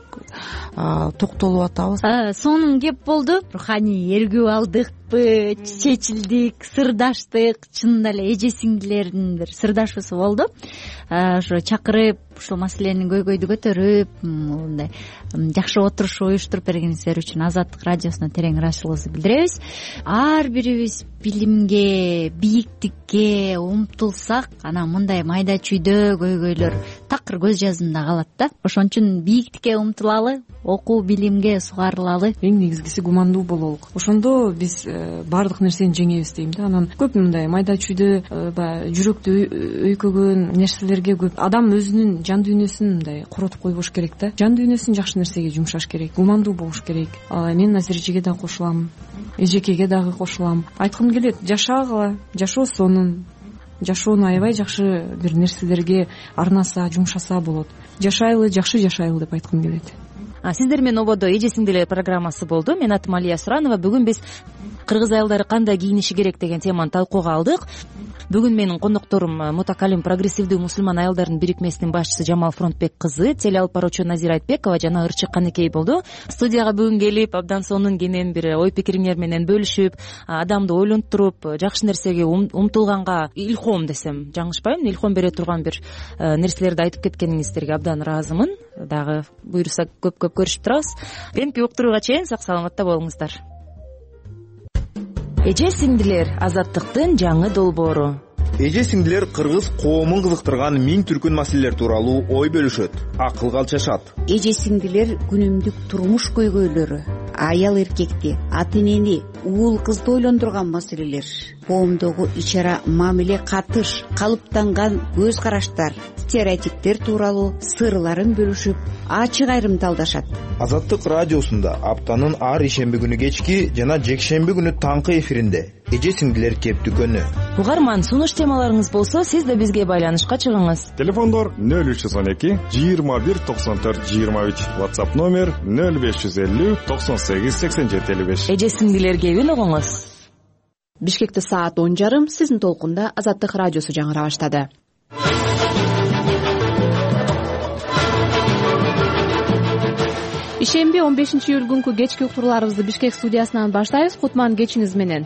токтолуп атабыз. Сонун кеп болду. Руханий эргүү алдыкпы, чечилдик, сырдаштык, чынында эле эже сиңдилердин бир сырдашуусу болду. Ошо чакырып, ушул маселенин көйгөйдү көтөрүп, мындай жакшы отуруш уюштуруп бергениңиздер үчүн Азаттык радиосуна терең ыраазычылыгыбызды билдиребиз. Ар бирибиз билимге, бийиктикке умтулсак, анан мындай майда чүйдө көйгөйлөр такыр көз жазында калат да. Ошон үчүн бийиктикке умтулалы, окуу билимге сугарылалы. Эң негизгиси гумандуу бололук. Ошондо биз баардык нерсени жеңебиз дейм да. Анан көп мындай майда чүйдө баягы жүрөктү өйкөгөн нерселерге көп адам өзүнүн жан дүйнөсүн мындай коротуп койбош керек да. Жан дүйнөсүн жакшы нерсеге жумшаш керек, гумандуу болуш керек. Мен азыр эжеге да кошулам, эжекеге дагы кошулам. Айткым келет, жашагыла, жашоо сонун. жашоону аябай жакшы бир нерселерге арнаса, жумшаса болот. Жашайлы, жакшы жашайлы деп айткым келет. Сиздер менен ободо эже сиңдилер программасы болду. Мен атым Алия Суранова. Бүгүн биз кыргыз аялдары кандай кийиниши керек деген теманы талкууга алдык. Бүгүн менин кондокторум мутакалим прогрессивдүү мусулман аялдардын бирикмесинин башчысы Жамал Фронтбек кызы, теле алып баруучу Назира Айтбекова жана Ырчык Канекей болду. Студияга бүгүн келип, абдан сонун кенен бир ой пикириңер менен бөлүшүп, адамды ойлонтуруп, жакшы нерсеге умтулганга илхом десем жаңылышпаймын, илхом бере турган бир нерселерди айтып кеткениңиздерге абдан ыраазымын. Дагы буйрса көп көрүшүп турабыз. Кийинки уктурууга чейин сак саламатта болуңуздар. Эже сиңдилер, азаттыктын жаңы долбоору. Эже сиңдилер кыргыз коомун кызыктырган миң түркүн маселелер тууралуу ой бөлүшөт, акыл калчашат. Эже сиңдилер күнүмдүк турмуш көйгөйлөрү, аял эркекти, ата энени, уул кызды ойлондурган маселелер, коомдогу ич ара мамиле, катыш, калыптанган көз караштар, стереотиптер тууралуу сырларын бөлүшүп, ачык айрымдалдашат. Азаттык радиосунда аптанын ар ишемби күнү кечки жана жекшемби күнү таңкы эфиринде эже сиңдилер кептүкөнү. Угарман, сунуш темаларыңыз болсо, сиз да бизге байланышка чыгыңыз. Телефондор 0312 21 94 23, WhatsApp номер 0550 98 87 55. Эже сиңдилер кебин угуңуз. Бишкекте саат 10:30, сиздин толкунда Азаттык радиосу жаңыра баштады. Ишемби 15-июль күнкү кечки уктурууларыбызды Бишкек студиясынан баштайбыз. Кутман кечиңиз менен.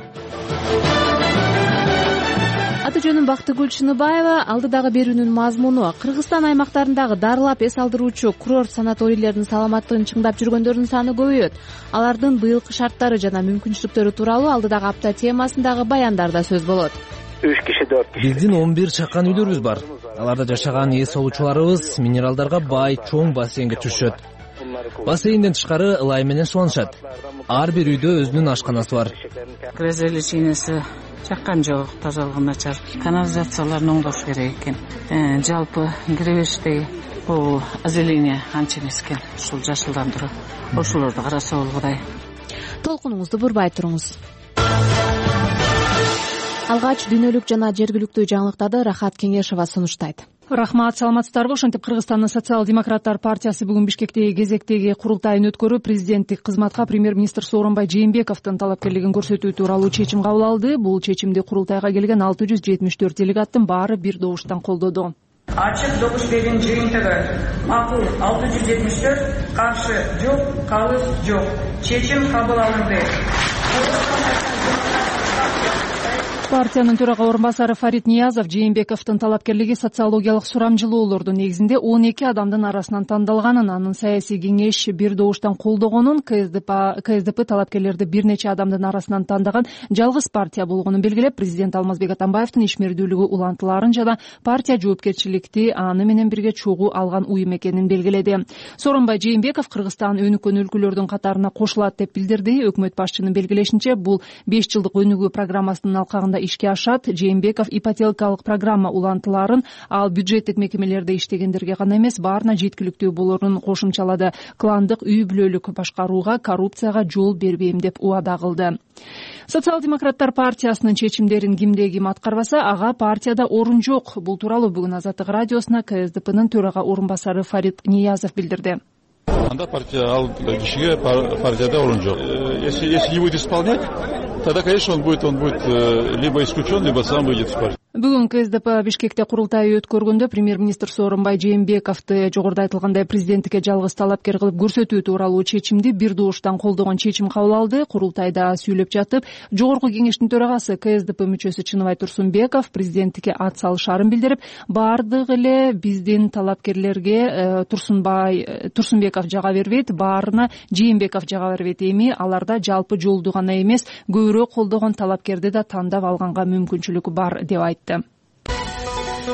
Аты жөнүм Бактыгүл Чыныбаева. Алдыдагы берүүнүн мазмуну: Кыргызстан аймактарындагы дарылап эс алдыруучу курорт санаторийлердин саламаттыгын чыңдап жүргөндөрдүн саны көбөйөт. Алардын быйылкы шарттары жана мүмкүнчүлүктөрү тууралуу алдыдагы апта темасындагы баяндарда сөз болот. 3 киши 4 киши. Биздин 11 чакан үйлөрүбүз бар. Аларда жашаган эс алуучуларыбыз минералдарга бай чоң бассейнге түшөт. Бассейнден тышкары ылай менен сууланышат. Ар бир үйдө өзүнүн ашканасы бар. Грязеличинеси жаккан жок, тазалыгы начар. Канализацияларын оңдош керек экен. Жалпы киребештеги бул озеление анча эмес экен. Ушул жашылдандыруу, ошолорду караса болот Кудай. Толкунуңузду бурбай туруңуз. Алгач дүйнөлүк жана жергиликтүү жаңылыктарды Рахат Кеңешова сунуштайт. Рахмат, саламатсыздарбы? Ошентип Кыргызстандын социал-демократтар партиясы бүгүн Бишкектеги кезектеги курултайын өткөрүп, президенттик кызматка премьер-министр Сооронбай Жээнбековдун талапкерлигин көрсөтүү тууралуу чечим кабыл алды. Бул чечимди курултайга келген 674 делегаттын баары бир добуштан колдоду. Ачык добуш берген жыйынтыгы макул 674, каршы жок, калыс жок. Чечим кабыл алынды. Партиянын төрага орун басары Фарид Ниязов Жээнбековдун талапкерлиги социологиялык сурамжылоолордун негизинде 12 адамдын арасынан тандалганын, анын саясий кеңеш бир добуштан колдогонун, КСДП талапкерлерди бир нече адамдын арасынан тандаган жалгыз партия болгонун белгилеп, президент Алмазбек Атамбаевдин ишмердүүлүгү улантыларын жана партия жоопкерчиликти аны менен бирге чогуу алган уюм экенин белгиледи. Сооронбай Жээнбеков Кыргызстан өнүккөн өлкөлөрдүн катарына кошулат деп билдирди. Өкмөт башчынын белгилешинче, бул 5 жылдык өнүгүү программасынын алкагында ишке ашат. Жээнбеков ипотекалык программа улантыларын ал бюджеттик мекемелерде иштегендерге гана эмес, баарына жеткиликтүү болорун кошумчалады. Кландык үй бүлөлүк башкарууга, коррупцияга жол бербейм деп убада кылды. Социал-демократтар партиясынын чечимдерин ким аткарбаса, ага партияда орун жок. Бул тууралуу бүгүн Азаттык радиосуна КСДПнын төрага орун басары Фарид Ниязов билдирди. Анда партия ал кишиге партияда орун жок. Если не будет исполнять, тогда, конечно, он будет либо исключен, либо сам выйдет из партии. Бүгүн КСДП Бишкекте курултай өткөргөндө премьер-министр Сооронбай Жээнбековду жогоруда айтылгандай президенттикке жалгыз талапкер кылып көрсөтүү тууралуу чечимди бир добуштан колдогон чечим кабыл алды. Курултайда сүйлөп жатып, жогорку кеңештин төрагасы КСДП мүчөсү Чыныбай Турсунбеков президенттикке ат салышарын билдирип, баардыгы эле биздин талапкерлерге Турсунбеков жага бербейт, баарына Жээнбеков жага бербейт. Эми аларда жалпы жолду гана эмес, көбүрөөк колдогон талапкерди да тандап алганга мүмкүнчүлүк бар деп айтты.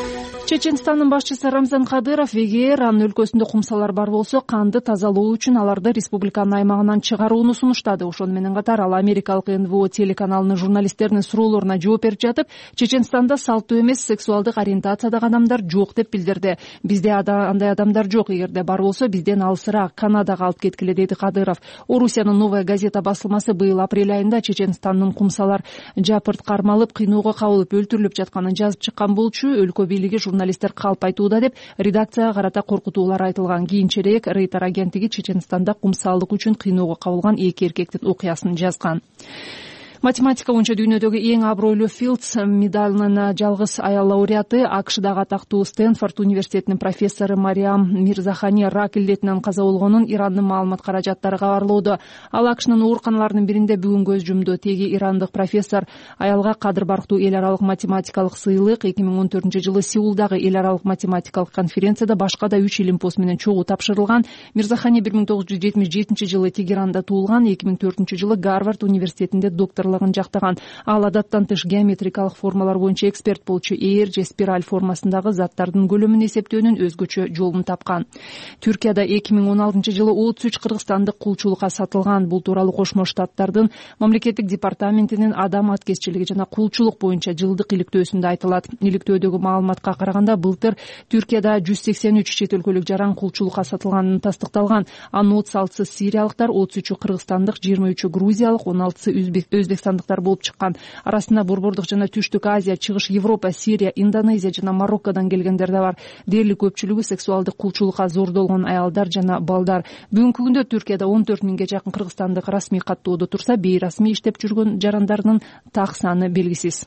Чеченстандын башчысы Рамзан Кадыров эгер анын өлкөсүндө кумсалар бар болсо канды тазалоо үчүн аларды республиканын аймагынан чыгарууну сунуштады. Ошону менен катар ал америкалык НВО телеканалынын журналисттеринин суроолоруна жооп берип жатып, Чеченстанда салттуу эмес сексуалдык ориентациядагы адамдар жок деп билдирди. Бизде андай адамдар жок, эгерде бар болсо бизден алысыраак Канадага алып кеткиле, деди Кадыров. Орусиянын Новая газета басылмасы быйыл апрель айында Чеченстандын кумсалар жапырт кармалып, кыйноого кабылып, өлтүрүлүп жатканын жазып чыккан болчу. Өлкө бийлиги журналисттер калп айтууда деп редакцияга карата коркутуулар айтылган. Кийинчерээк Рейтер агенттиги Чеченстанда кумсалдык үчүн кыйноого кабылган 2 эркектин окуясын жазган. Математика боюнча дүйнөдөгү эң абройлуу Филдс медалынын жалгыз аял лауреаты АКШдагы атактуу Стэнфорд университетинин профессору Мариам Мирзахани рак илдетинен каза болгонун Ирандын маалымат каражаттары кабарлоодо. Ал АКШнын ооруканаларынын биринде бүгүн көз жумду. Теги ирандык профессор аялга кадыр барктуу эл аралык математикалык сыйлык 2014-жылы Сеулдагы эл аралык математикалык конференцияда башка да 3 илим пост менен чогуу тапшырылган. Мирзахани 1977-жылы Тегеранда туулган, 2004-жылы Гарвард университетинде доктор жактаган. Ал адаттан тыш геометрикалык формалар боюнча эксперт болчу. Ээр же спираль формасындагы заттардын көлөмүн эсептөөнүн өзгөчө жолун тапкан. Түркияда 2016-жылы 33 кыргызстандык кулчулукка сатылган. Бул тууралуу Кошмо Штаттардын мамлекеттик департаментинин адам аткезчилиги жана кулчулук боюнча жылдык иликтөөсүндө айтылат. Иликтөөдөгү маалыматка караганда былтыр Түркияда 183 чет өлкөлүк жаран кулчулукка сатылганы тастыкталган. Анын 36-сы сириялыктар, 33-ü кыргызстандык, 23-ü грузиялык, 16-сы өзбекстандыктар болуп чыккан. Арасында Борбордук жана Түштүк Азия, Чыгыш Европа, Сирия, Индонезия жана Мароккодон келгендер да бар. Дээрлик көпчүлүгү сексуалдык кулчулукка зордолгон аялдар жана балдар. Бүгүнкү күндө Түркияда 14 миңге жакын кыргызстандык расмий каттоодо турса, бейрасмий иштеп жүргөн жарандардын так саны белгисиз.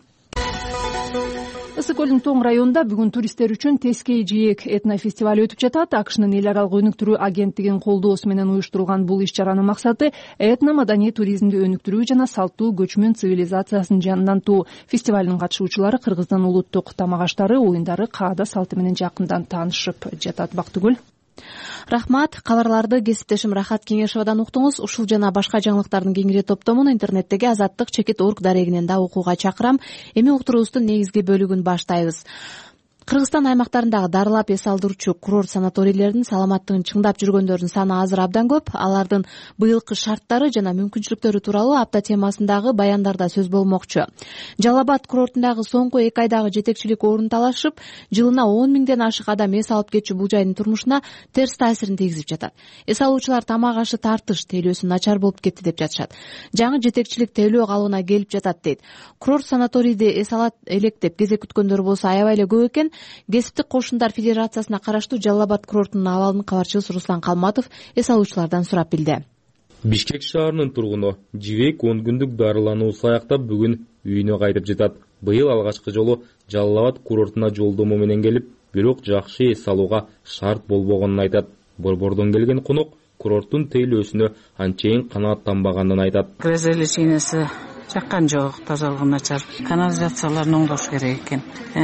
Ысык көлдүн Тоң районунда бүгүн туристтер үчүн Тескей жээк этнофестиваль өтүп жатат. АКШнын эл аралык өнүктүрүү агенттигинин колдоосу менен уюштурулган бул иш-чаранын максаты этно-маданий туризмди өнүктүрүү жана салттуу көчмөн цивилизациясын жандантуу. Фестивалдын катышуучулары Кыргыздын улуттук тамак аштары, оюндары, каада салты менен жакындан таанышып жатат. Бактыгүл. Рахмат. Кабарларды кесиптешим Рахат Кеңешовадан уктуңуз. Ушул жана башка жаңылыктардын кеңири топтомун интернеттеги Азаттык-org дарегинен да окууга чакырам. Эми уктуруубуздун негизги бөлүгүн баштайбыз. Кыргызстан аймактарындагы дарылап эс алдыруучу курорт санаторийлердин саламаттыгын чыңдап жүргөндөрдүн саны азыр абдан көп. Алардын быйылкы шарттары жана мүмкүнчүлүктөрү тууралуу апта темасындагы баяндарда сөз болмокчу. Жалал Абад курортундагы соңку 2 айдагы жетекчилик орун талашып, жылына 10 миңден ашык адам эс алып кетчү бул жайдын турмушуна терс таасирин тийгизип жатат. Эс алуучулар тамак ашы тартыш, тейлөөсү начар болуп кетти деп жатышат. Жаңы жетекчилик тейлөө калыбына келип жатат дейт. Курорт санаторийди эс алат элек деп кезек күткөндөр болсо аябай эле көп экен. Кесиптик кошундар федерациясына караштуу Жалал Абад курортунун абалын кабарчыбыз Руслан Калматов эс алуучулардан сурап билди. Бишкек шаарынын тургуну Жибек 10 күндүк дарылануусу аяктап бүгүн үйүнө кайтып жатат. Быйыл алгачкы жолу Жалал Абад курортуна жолдомо менен келип, бирок жакшы эс алууга шарт болбогонун айтат. Борбордон келген конок курорттун тейлөөсүнө анчейин канааттанбаганын айтат. Разрешениеси жаккан жок, тазалыгы начар. Канализацияларын оңдош керек экен.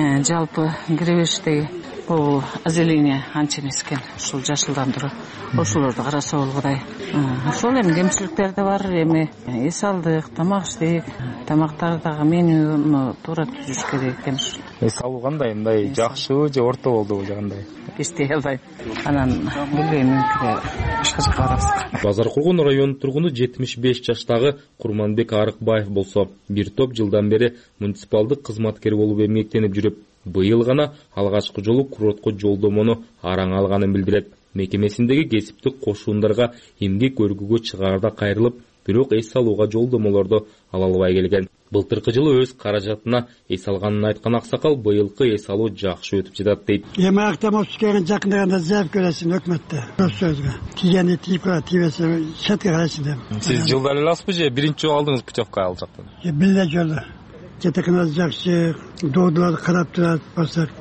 Жалпы киребештеги бул озеленение анча эмес экен. Ушул жашылдандыруу ошолорду караса болгудай. Ошол эми кемчиликтер да бар. Эми эс алдык, тамак иштейик, тамактардагы менюну туура түзүш керек экен. Эс алуу кандай, мындай жакшыбы же орто болдубу же кандай? Эстей албайм. Анан билбейм, башка жакка барабыз. Базаркулгун районунун тургуну 75 жаштагы Курманбек Арыкбаев болсо, бир топ жылдан бери муниципалдык кызматкер болуп эмгектенип жүрүп, быйыл гана алгачкы жолу курортко жолдомону араң алганын билдирет. Мекемесиндеги кесиптик кошуундарга эмгек көргүгө чыгаарда кайрылып, бирок эс алууга жолдомолорду ала албай келген. Былтыркы жылы өз каражатына эс алганын айткан аксакал быйылкы эс алуу жакшы өтүп жатат дейт. Эми автомобиль келген жакындаганда заявка бересиң өкмөттө. Сөзгө. Тигени тийип калат, тийбесе шетке карайсың деп. Сиз жылда эле аласызбы же биринчи жолу алдыңыз путевка ал жактан? Биринчи жолу. Жетекиназ жакшы, доодуларды карап турат, басак.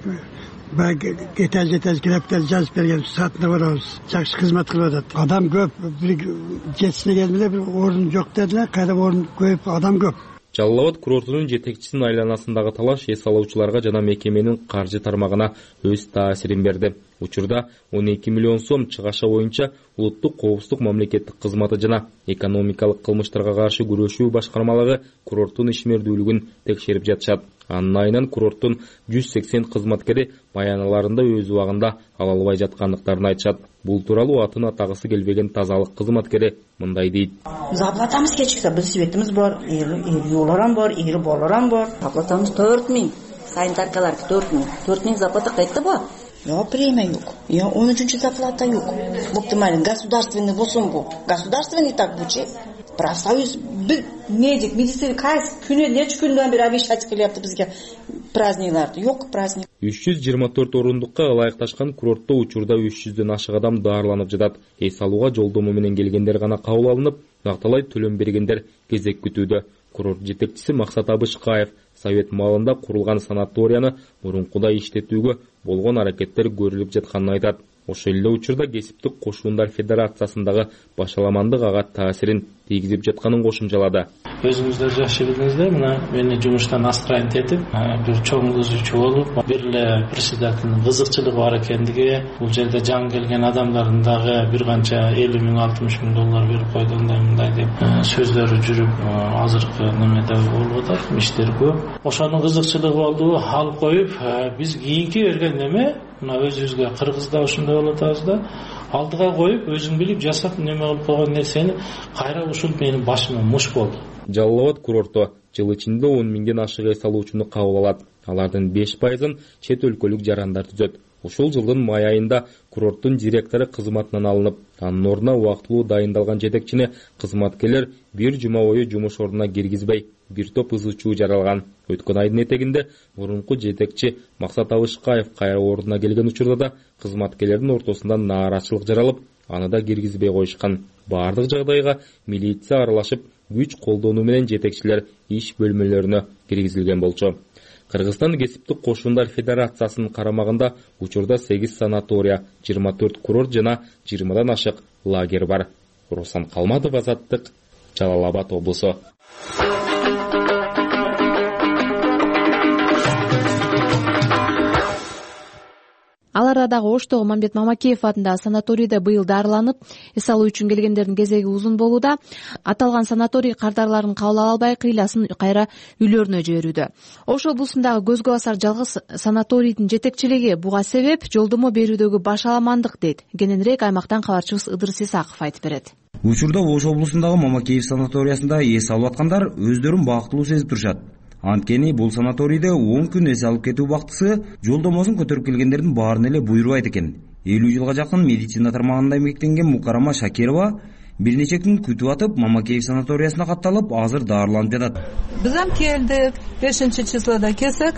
Жетез километр жазып берген саатында барабыз. Жакшы кызмат кылып атат. Адам көп, жетисине келмеле бир орун жок дедилер, кайда орун көп, адам көп. Жалал Абад курортунун жетекчисинин айланасындагы талаш эс алуучуларга жана мекеменин каржы тармагына өз таасирин берди. Учурда 12 миллион сом чыгаша боюнча улуттук коопсуздук мамлекеттик кызматы жана экономикалык кылмыштарга каршы күрөшүү башкармалыгы курорттун ишмердүүлүгүн текшерип жатышат. Анын айынан курорттун 180 кызматкери баяналарында өз убагында ала албай жаткандыктарын айтышат. Бул тууралуу атын атагысы келбеген тазалык кызматкери мындай дейт. Заплатамыз кечиксе, биз светimiz бар, юларам бар, ири боларам бар. Заплатамыз 4000, санитаркалар 4000 заплата кайтты. Я премия yok. Я 13-cü зарплата yok. Muhtemelen государственный болсун бу. Государственный так бучи. Профсоюз медик, медицина кайсы күнү нече күндөн бери обещать кылыпты бизге праздникларды. Yok праздник. 324 орундукка ылайыкташкан курортто учурда 300дөн ашык адам даарыланып жатат. Эс алууга жолдомо менен келгендер гана кабыл алынып, накталай төлөм бергендер кезек күтүүдө. Курорт жетекчиси Максат Абышкаев Совет малында курулган санаторияны мурункудай иштетүүгө болгон аракеттер көрүлүп жатканын айтат. Ошол эле учурда кесиптик кошуундар федерациясындагы башаламандык ага таасирин тийгизип жатканын кошумчалады. Өзүңүздөр жакшы билиңиздер, мына мени жумуштан астырайын этип, бир чоң кызычу болуп, бир эле председателдин кызыкчылыгы бар экендиги, бул жерде жаңы келген адамдардын дагы бир канча 50 миң, 60 миң доллар берип койгондай мындай деп сөздөрү жүрүп, азыркы немеде болуп атат, иштер көп. Ошонун кызыкчылыгы болду, алып коюп, биз кийинки берген неме, мына өзүбүзгө кыргызда ушундай болуп атабыз да, алдыга коюп, өзүң билип жасап неме кылып койгон нерсени кайра ушул менин башыма муш болду. Жалал Абад курорту жыл ичинде 10 миңден ашык эс алуучуну кабыл алат. Алардын 5%-ын чет өлкөлүк жарандар түзөт. Ушул жылдын май айында курорттун директору кызматынан алынып, анын ордуна убактылуу дайындалган жетекчини кызматкерлер бир жума бою жумуш ордуна киргизбей, бир топ ызычуу жаралган. Өткөн айдын этегинде мурунку жетекчи Максат Абышкаев кайра ордуна келген учурда да кызматкерлердин ортосунда нааразычылык жаралып, аны да киргизбей коюшкан. Бардык жагдайга милиция аралашып, күч колдонуу менен жетекчилер иш бөлмөлөрүнө киргизилген болчу. Кыргызстан кесиптик кошуундар федерациясынын карамагында учурда 8 санатория, 24 курорт жана 20дан ашык лагерь бар. Руслан Калматов, Азаттык, Жалал Абад облусу. Ал арадагы Оштогу Мамбет Мамакеев атындагы санаторийде быйыл дарыланып, эс алуу үчүн келгендердин кезеги узун болууда. Аталган санаторий кардарларын кабыл ала албай кыйласын кайра үйлөрүнө жиберүүдө. Ош облусундагы көзгө басар жалгыз санаторийдин жетекчилиги буга себеп жолдомо берүүдөгү башаламандык дейт. Кененирээк аймактан кабарчыбыз Ыдырыс Исаков айтып берет. Учурда Ош облусундагы Мамакеев санаториясында эс алып аткандар өздөрүн бактылуу сезип турушат. Анткени бул санаторийде 10 күн эс алып кетүү убактысы жолдомосун көтөрүп келгендердин баарын эле буйрубайт экен. 50 жылга жакын медицина тармагында эмгектенген Мукарама Шакирова бир нече күн күтүп атып, Мамакеев санаториясына катталып, азыр даарыланып жатат. Биз ham келдик, 5-числода келсек,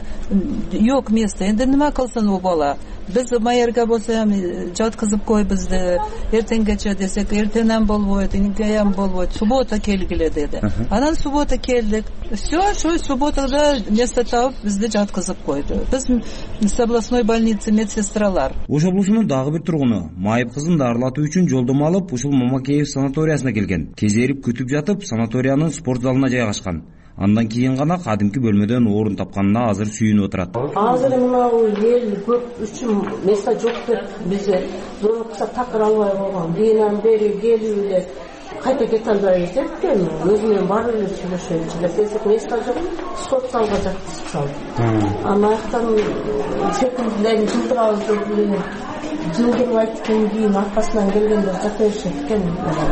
жок место. Энди нема кылсын у бала? Биз майерге болсо ham жаткызып кой бизди. Эртеңгече десек, эртенен болбойт, инкеям болбойт. Суббота келгиле деди. Анан суббота келдик. Всё, ошо субботада место тауып бизди жаткызып койду. Биз с областной больницы медсестралар. Ош облусунун дагы бир тургуну майып кызын дарылатуу үчүн жолдомо алып, ушул Мамакеев санаториясына келген. Кезерип күтүп жатып, санаториянын спорт залына жайгашкан. Андан кийин гана кадимки бөлмөдөн орун тапканына азыр сүйүнүп отурат. Азыр мынау эл көп үчүн место жок деп бизге зорукса такыр албай койгон. Бийинен бери келип эле кайта кете албайбыз деп экен. Өзү менен барып эле сүйлөшөбүз. Десек место жок, спорт залга жаткызышкан. Анаяктан секиндилерин жылдырабыз деп эле жылдырып айткан кийин аркасынан келгендер жата беришет экен.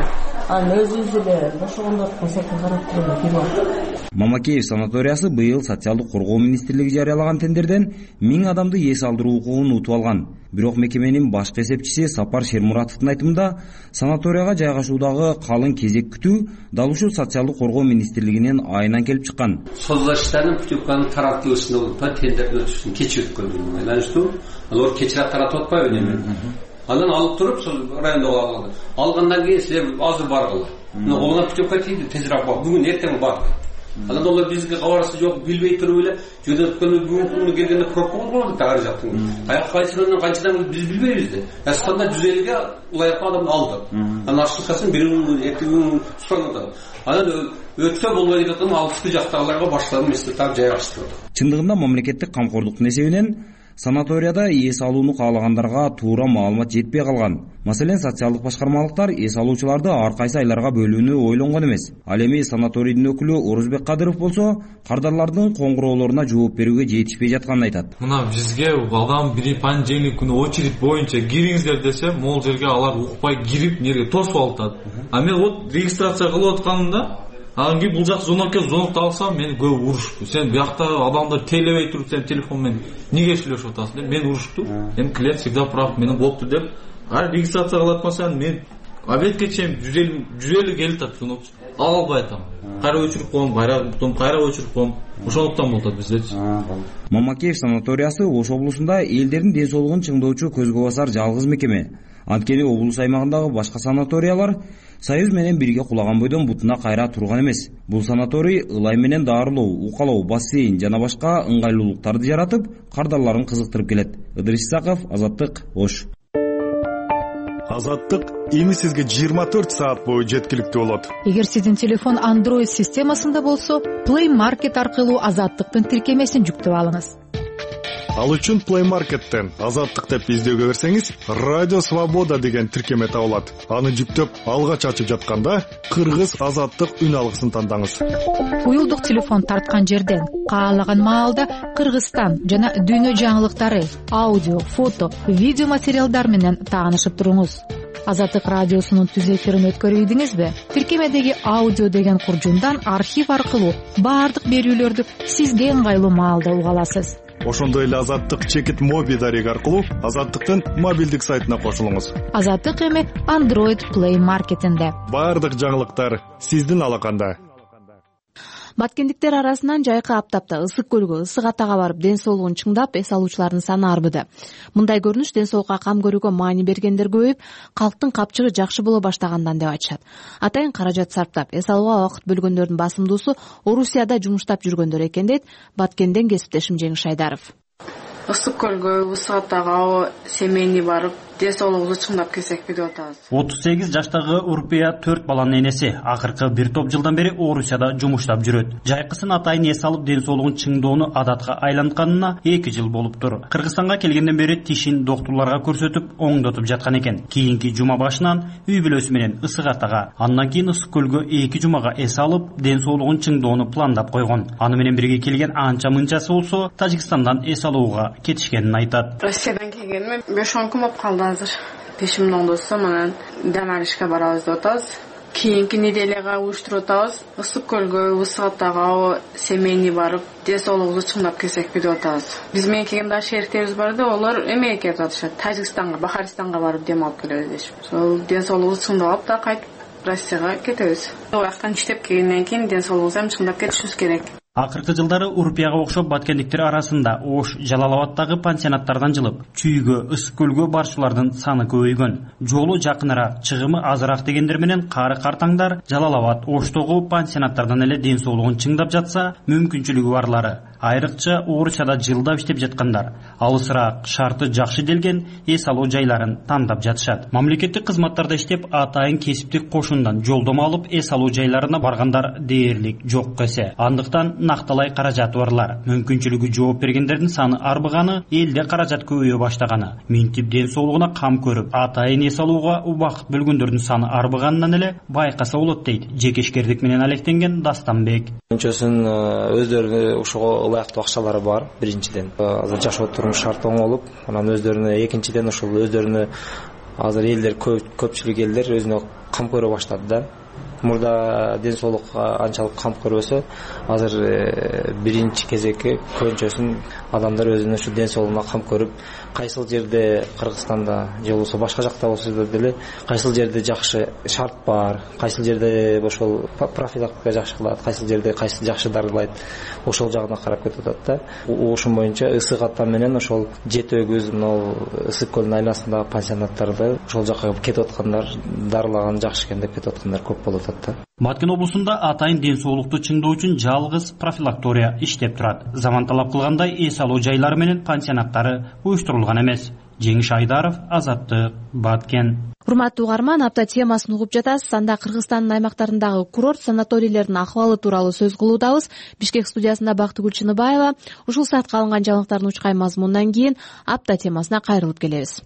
Анын өзүбүз эле бошогондордун секин карап туруп кирип. Мамакеев санаториясы быйыл социалдык коргоо министрлиги жарыялаган тендерден 1000 адамды эс алдыруу укугун утуп алган. Бирок мекеменин башкы эсепчиси Сапар Шермуратовдун айтымында, санаторияга жайгашуудагы калың кезек күтүү дал ушул социалдык коргоо министрлигинин айынан келип чыккан. Созулаштардын путевканын таратылышында тендердин өтүшүн кечип өткөн байланыштуу. Алар кечирээк таратып атпайбы неме? Андан алып туруп, сол райондогу алгандан кийин силер азыр баргыла. Мына путевка тийди, тезирээк бар. Бүгүн эртең бар. Анан олар бизге кабарысы жок, билбей туруп эле жөнөткөнү бүгүн келгенде кроп болду тагыр жактын. Аяк кайсынан канчадан биз билбейбиз да. Асканда 150ге ылайыктуу адамды алды. Анан ачылкасын бир күн, эки күн сунду. Анан өтсө болбой жаткан алыскы жактагыларга баштарын месте так жайгаштырды. Чындыгында мамлекеттик камкордуктун эсебинен санаторияда эс алууну каалагандарга туура маалымат жетпей калган. Маселен, социалдык башкармалыктар эс алуучуларды ар кайсы айларга бөлүүнү ойлонгон эмес. Ал эми санаторийдин өкүлү Орузбек Кадыров болсо, кардарлардын коңгуроолоруна жооп берүүгө жетишпей жатканын айтат. Мына бизге адам бири понедельник күнү очередь боюнча кириңиздер десе, могул жерге алар укпай кирип, нерге тосуп алышат. А мен вот регистрация кылып атканымда, анан кийин бул жак звонок алсам, мени көп урушупту. Сен биякта адамдар тейлебей туруп, сен телефон менен эмнеге сүйлөшүп атасың деп мен урушту. Эми клиент всегда прав, менин болупту деп. Регистрация кылып атмасаң, мен обедке чейин 150 келип атат звонок. Ала албай атам. Кайра өчүрүп коем, кайра өчүрүп коем. Ошондуктан болуп атат биздечи. Мамакеев санаториясы Ош облусунда элдердин ден соолугун чыңдоочу көзгө басар жалгыз мекеме. Анткени облус аймагындагы башка санаториялар Союз менен бирге кулаган бойдон бутуна кайра турган эмес. Бул санаторий ылай менен дарылоо, укалоо, бассейн жана башка ыңгайлуулуктарды жаратып, кардарларын кызыктырып келет. Ыдырыс Исаков, Азаттык, Ош. Азаттык эми сизге 24 саат бою жеткиликтүү болот. Эгер сиздин телефон Android системасында болсо, Play Market аркылуу Азаттыктын тиркемесин жүктөп алыңыз. Ал үчүн Play Market'тен Азаттык деп издөөгө берсеңиз, Радио Свобода деген тиркеме табылат. Аны жүктөп, алгач ачып жатканда Кыргыз Азаттык үн алгысын тандаңыз. Уюлдук телефон тарткан жерден каалаган маалда Кыргызстан жана дүйнө жаңылыктары, аудио, фото, видео материалдар менен таанышып туруңуз. Азаттык радиосунун түз эфирин өткөрүйдүңүзбү? Тиркемедеги аудио деген куржундан архив аркылуу баардык берүүлөрдү сизге ыңгайлуу маалда уга аласыз. Ошондой эле Азаттык чекит моби дареги аркылуу Азаттыктын мобилдик сайтына кошулуңуз. Азаттык эми Android Play Market'инде. Баардык жаңылыктар сиздин алаканда. Баткендиктер арасынан жайкы аптапта ысык көлгө, ысык атага барып ден соолугун чыңдап, эс алуучулардын саны арбыды. Мындай көрүнүш ден соолукка кам көрүүгө маани бергендер көбөйүп, калктын капчыгы жакшы боло баштагандан деп айтышат. Атайын каражат сарптап, эс алууга убакыт бөлгөндөрдүн басымдуусу Орусияда жумуштап жүргөндөр экен дейт Баткенден кесиптешим Жеңиш Айдаров. Ысык көлгө, ысык атага семейный барып, ден соолугубузду чыңдап келсекпи деп атабыз. 38 жаштагы Урпия 4 баланын энеси. Акыркы бир топ жылдан бери Орусияда жумуштап жүрөт. Жайкысын атайын эс алып ден соолугун чыңдоону адатка айлантканына 2 жыл болуптур. Кыргызстанга келгенден бери тишин доктурларга көрсөтүп, оңдотуп жаткан экен. Кийинки жума башынан үй бүлөсү менен ысык атага, андан кийин ысык көлгө 2 жумага эс алып, ден соолугун чыңдоону пландап койгон. Аны менен бирге келген анча мынчасы болсо, Тажикстандан эс алууга кетишкенин айтат. Россиядан келгениме 5-10 күн болуп калды азыр. Тишимди оңдотсом, анан дем алышка барабыз деп атабыз. Кийинки неделяга уюштуруп атабыз. Ысык көлгө, ысык атага семейный барып, ден соолугубузду чыңдап келсекпи деп атабыз. Биз менен келген да шериктерибиз бар да, олар эмнеге кетип атышат? Тажикстанга, Бахаристанга барып дем алып келебиз дешип. Сол ден соолугубузду чыңдап алып да кайтып Россияга кетебиз. Ояктан иштеп келгенден кийин ден соолугубузду чыңдап кетишибиз керек. Акыркы жылдары Урпияга окшоп баткендиктер арасында Ош, Жалалабадтагы пансионаттардан жылып, Чүйгө, Ысык көлгө барчулардын саны көбөйгөн. Жолу жакыныраак, чыгымы азыраак дегендер менен кары картаңдар Жалалабад, Оштогу пансионаттардан эле ден соолугун чыңдап жатса, мүмкүнчүлүгү барлары. Айрыкча Орусияда жылдап иштеп жаткандар алысыраак, шарты жакшы делген эс алуу жайларын тандап жатышат. Мамлекеттик кызматтарда иштеп, атайын кесиптик кошундан жолдомо алып, эс алуу жайларына баргандар дээрлик жок эсе. Андыктан накталай каражаты барлар. Мүмкүнчүлүгү жооп бергендердин саны арбыганы, элде каражат көбөйө баштаганы. Минтип ден соолугуна кам көрүп, атайын эс алууга убакыт бөлгөндөрдүн саны арбыганынан эле байкаса болот дейт жекешкердик менен алектенген Дастанбек. Үчөсүн өздөрүнө ошого ылайыктуу акчалары бар. Биринчиден азыр жашоо турмуш шарты оңолуп, анан өздөрүнө экинчиден ошол өздөрүнө азыр элдер көпчүлүк элдер өзүнө кам көрө баштады да. Мурда ден соолукка анчалык кам көрбөсө, азыр биринчи кезекке көбүнчөсүн адамдар өзүнүн ушу ден соолугуна кам көрүп, кайсыл жерде Кыргызстанда же болбосо башка жакта болсо деле кайсыл жерде жакшы шарт бар, кайсыл жерде ошол профилактика жакшы кылат, кайсыл жерде кайсы жакшы дарылайт, ошол жагына карап кетип атат да. Ошон боюнча ысык ата менен ошол жети өгүз мына Ысык көлдүн айланасындагы пансионаттарда ошол жака кетип аткандар, дарылаган жакшы экен деп кетип аткандар көп болот. Баткен облусунда атайын ден соолукту чыңдоо үчүн жалгыз профилактория иштеп турат. Заман талап кылгандай эс алуу жайлары менен пансионаттары уюштурулган эмес. Жеңиш Айдаров, Азаттык, Баткен. урматтуу угарман, апта темасын угуп жатасыз. Анда Кыргызстандын аймактарындагы курорт санаторийлердин акыбалы тууралуу сөз кылуудабыз. Бишкек студиясында Бактыгүл Чыныбаева. Ушул саатка алынган жаңылыктардын учкай мазмунунан кийин апта темасына кайрылып келебиз.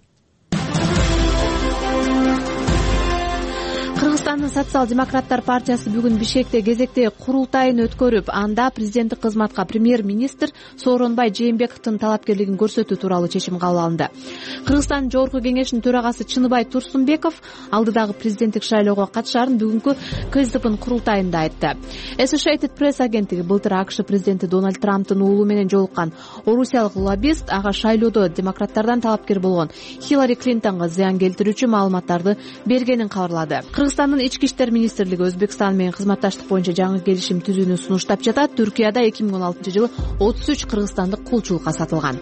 Кыргызстандын социал-демократтар партиясы бүгүн Бишкекте кезектеги курултайын өткөрүп, анда президенттик кызматка премьер-министр Сооронбай Жээнбековдун талапкерлигин көрсөтүү тууралуу чечим кабыл алынды. Кыргызстан Жогорку Кеңешинин төрагасы Чыныбай Турсунбеков алдыдагы президенттик шайлоого катышаарын бүгүнкү КСДПнын курултайында айтты. Associated Press агенттиги былтыр АКШ президенти Дональд Трамптын уулу менен жолуккан орусиялык лоббист ага шайлоодо демократтардан талапкер болгон Хиллари Клинтонго зыян келтирүүчү маалыматтарды бергенин кабарлады. Кыргызстандын ички иштер министрлиги Өзбекстан менен кызматташтык боюнча жаңы келишим түзүүнү сунуштап жатат. Түркияда 2016-жылы 33 кыргызстандык кулчулукка сатылган.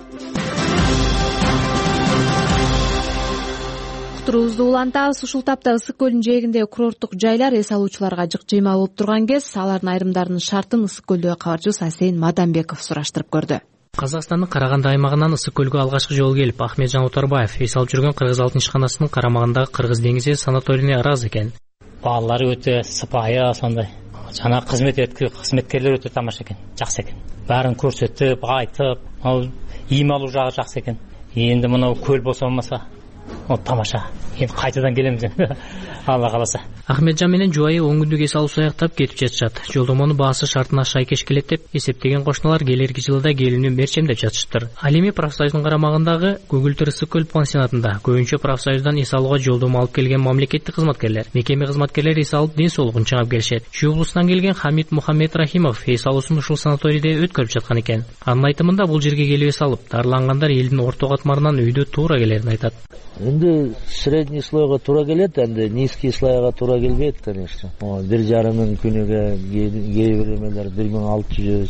Уктуруубузду улантабыз. Ушул тапта Ысык көлүнүн жээгиндеги курорттук жайлар эс алуучуларга жык-жыйма болуп турган кез, алардын айрымдарынын шартын Ысык көлдөгү кабарчыбыз Асейин Маданбеков сураштырып көрдү. Казакстандын Караганды аймагынан Ысык көлгө алгачкы жолу келип, Ахметжан Утарбаев эс алып жүргөн Кыргыз алтын ишканасынын карамагындагы Кыргыз деңизи санаторийине ыраазы экен. Баалары өтө сыпайы, сондай. Жана кызметкерлер өтө тамаша экен, жакшы экен. Баарын көрсөтүп, айтып, ийим алуу жагы жакшы экен. Энди мына көл болсо болмаса, тамаша. Энди кайтадан келемиз. Алла кааласа. Ахметжан менен жубайы 10 күндүк эс алуусу аяктап кетип жатышат. Жолдомонун баасы шартына шайкеш келет деп эсептеген кошуналар келерки жылда келүүнү берчем деп жатышыптыр. Ал эми профсоюздун карамагындагы Көгүлтүр Ысык көл пансионатында көбүнчө профсоюздан эс алууга жолдомо алып келген мамлекеттик кызматкерлер, мекеме кызматкерлери эс алып ден соолугун чыңап келишет. Чүй облусунан келген Хамид Мухаммед Рахимов эс алуусун ушул санаторийде өткөрүп жаткан экен. Анын айтымында бул жерге келип эс алып, дарылангандар элдин орто катмарынан үйдө туура келерин айтат. Эndi средний слойго туура келет, эndi низкий слойго туура келбейт, конечно. 1,5 күнүгө кээ бир эмелер 1600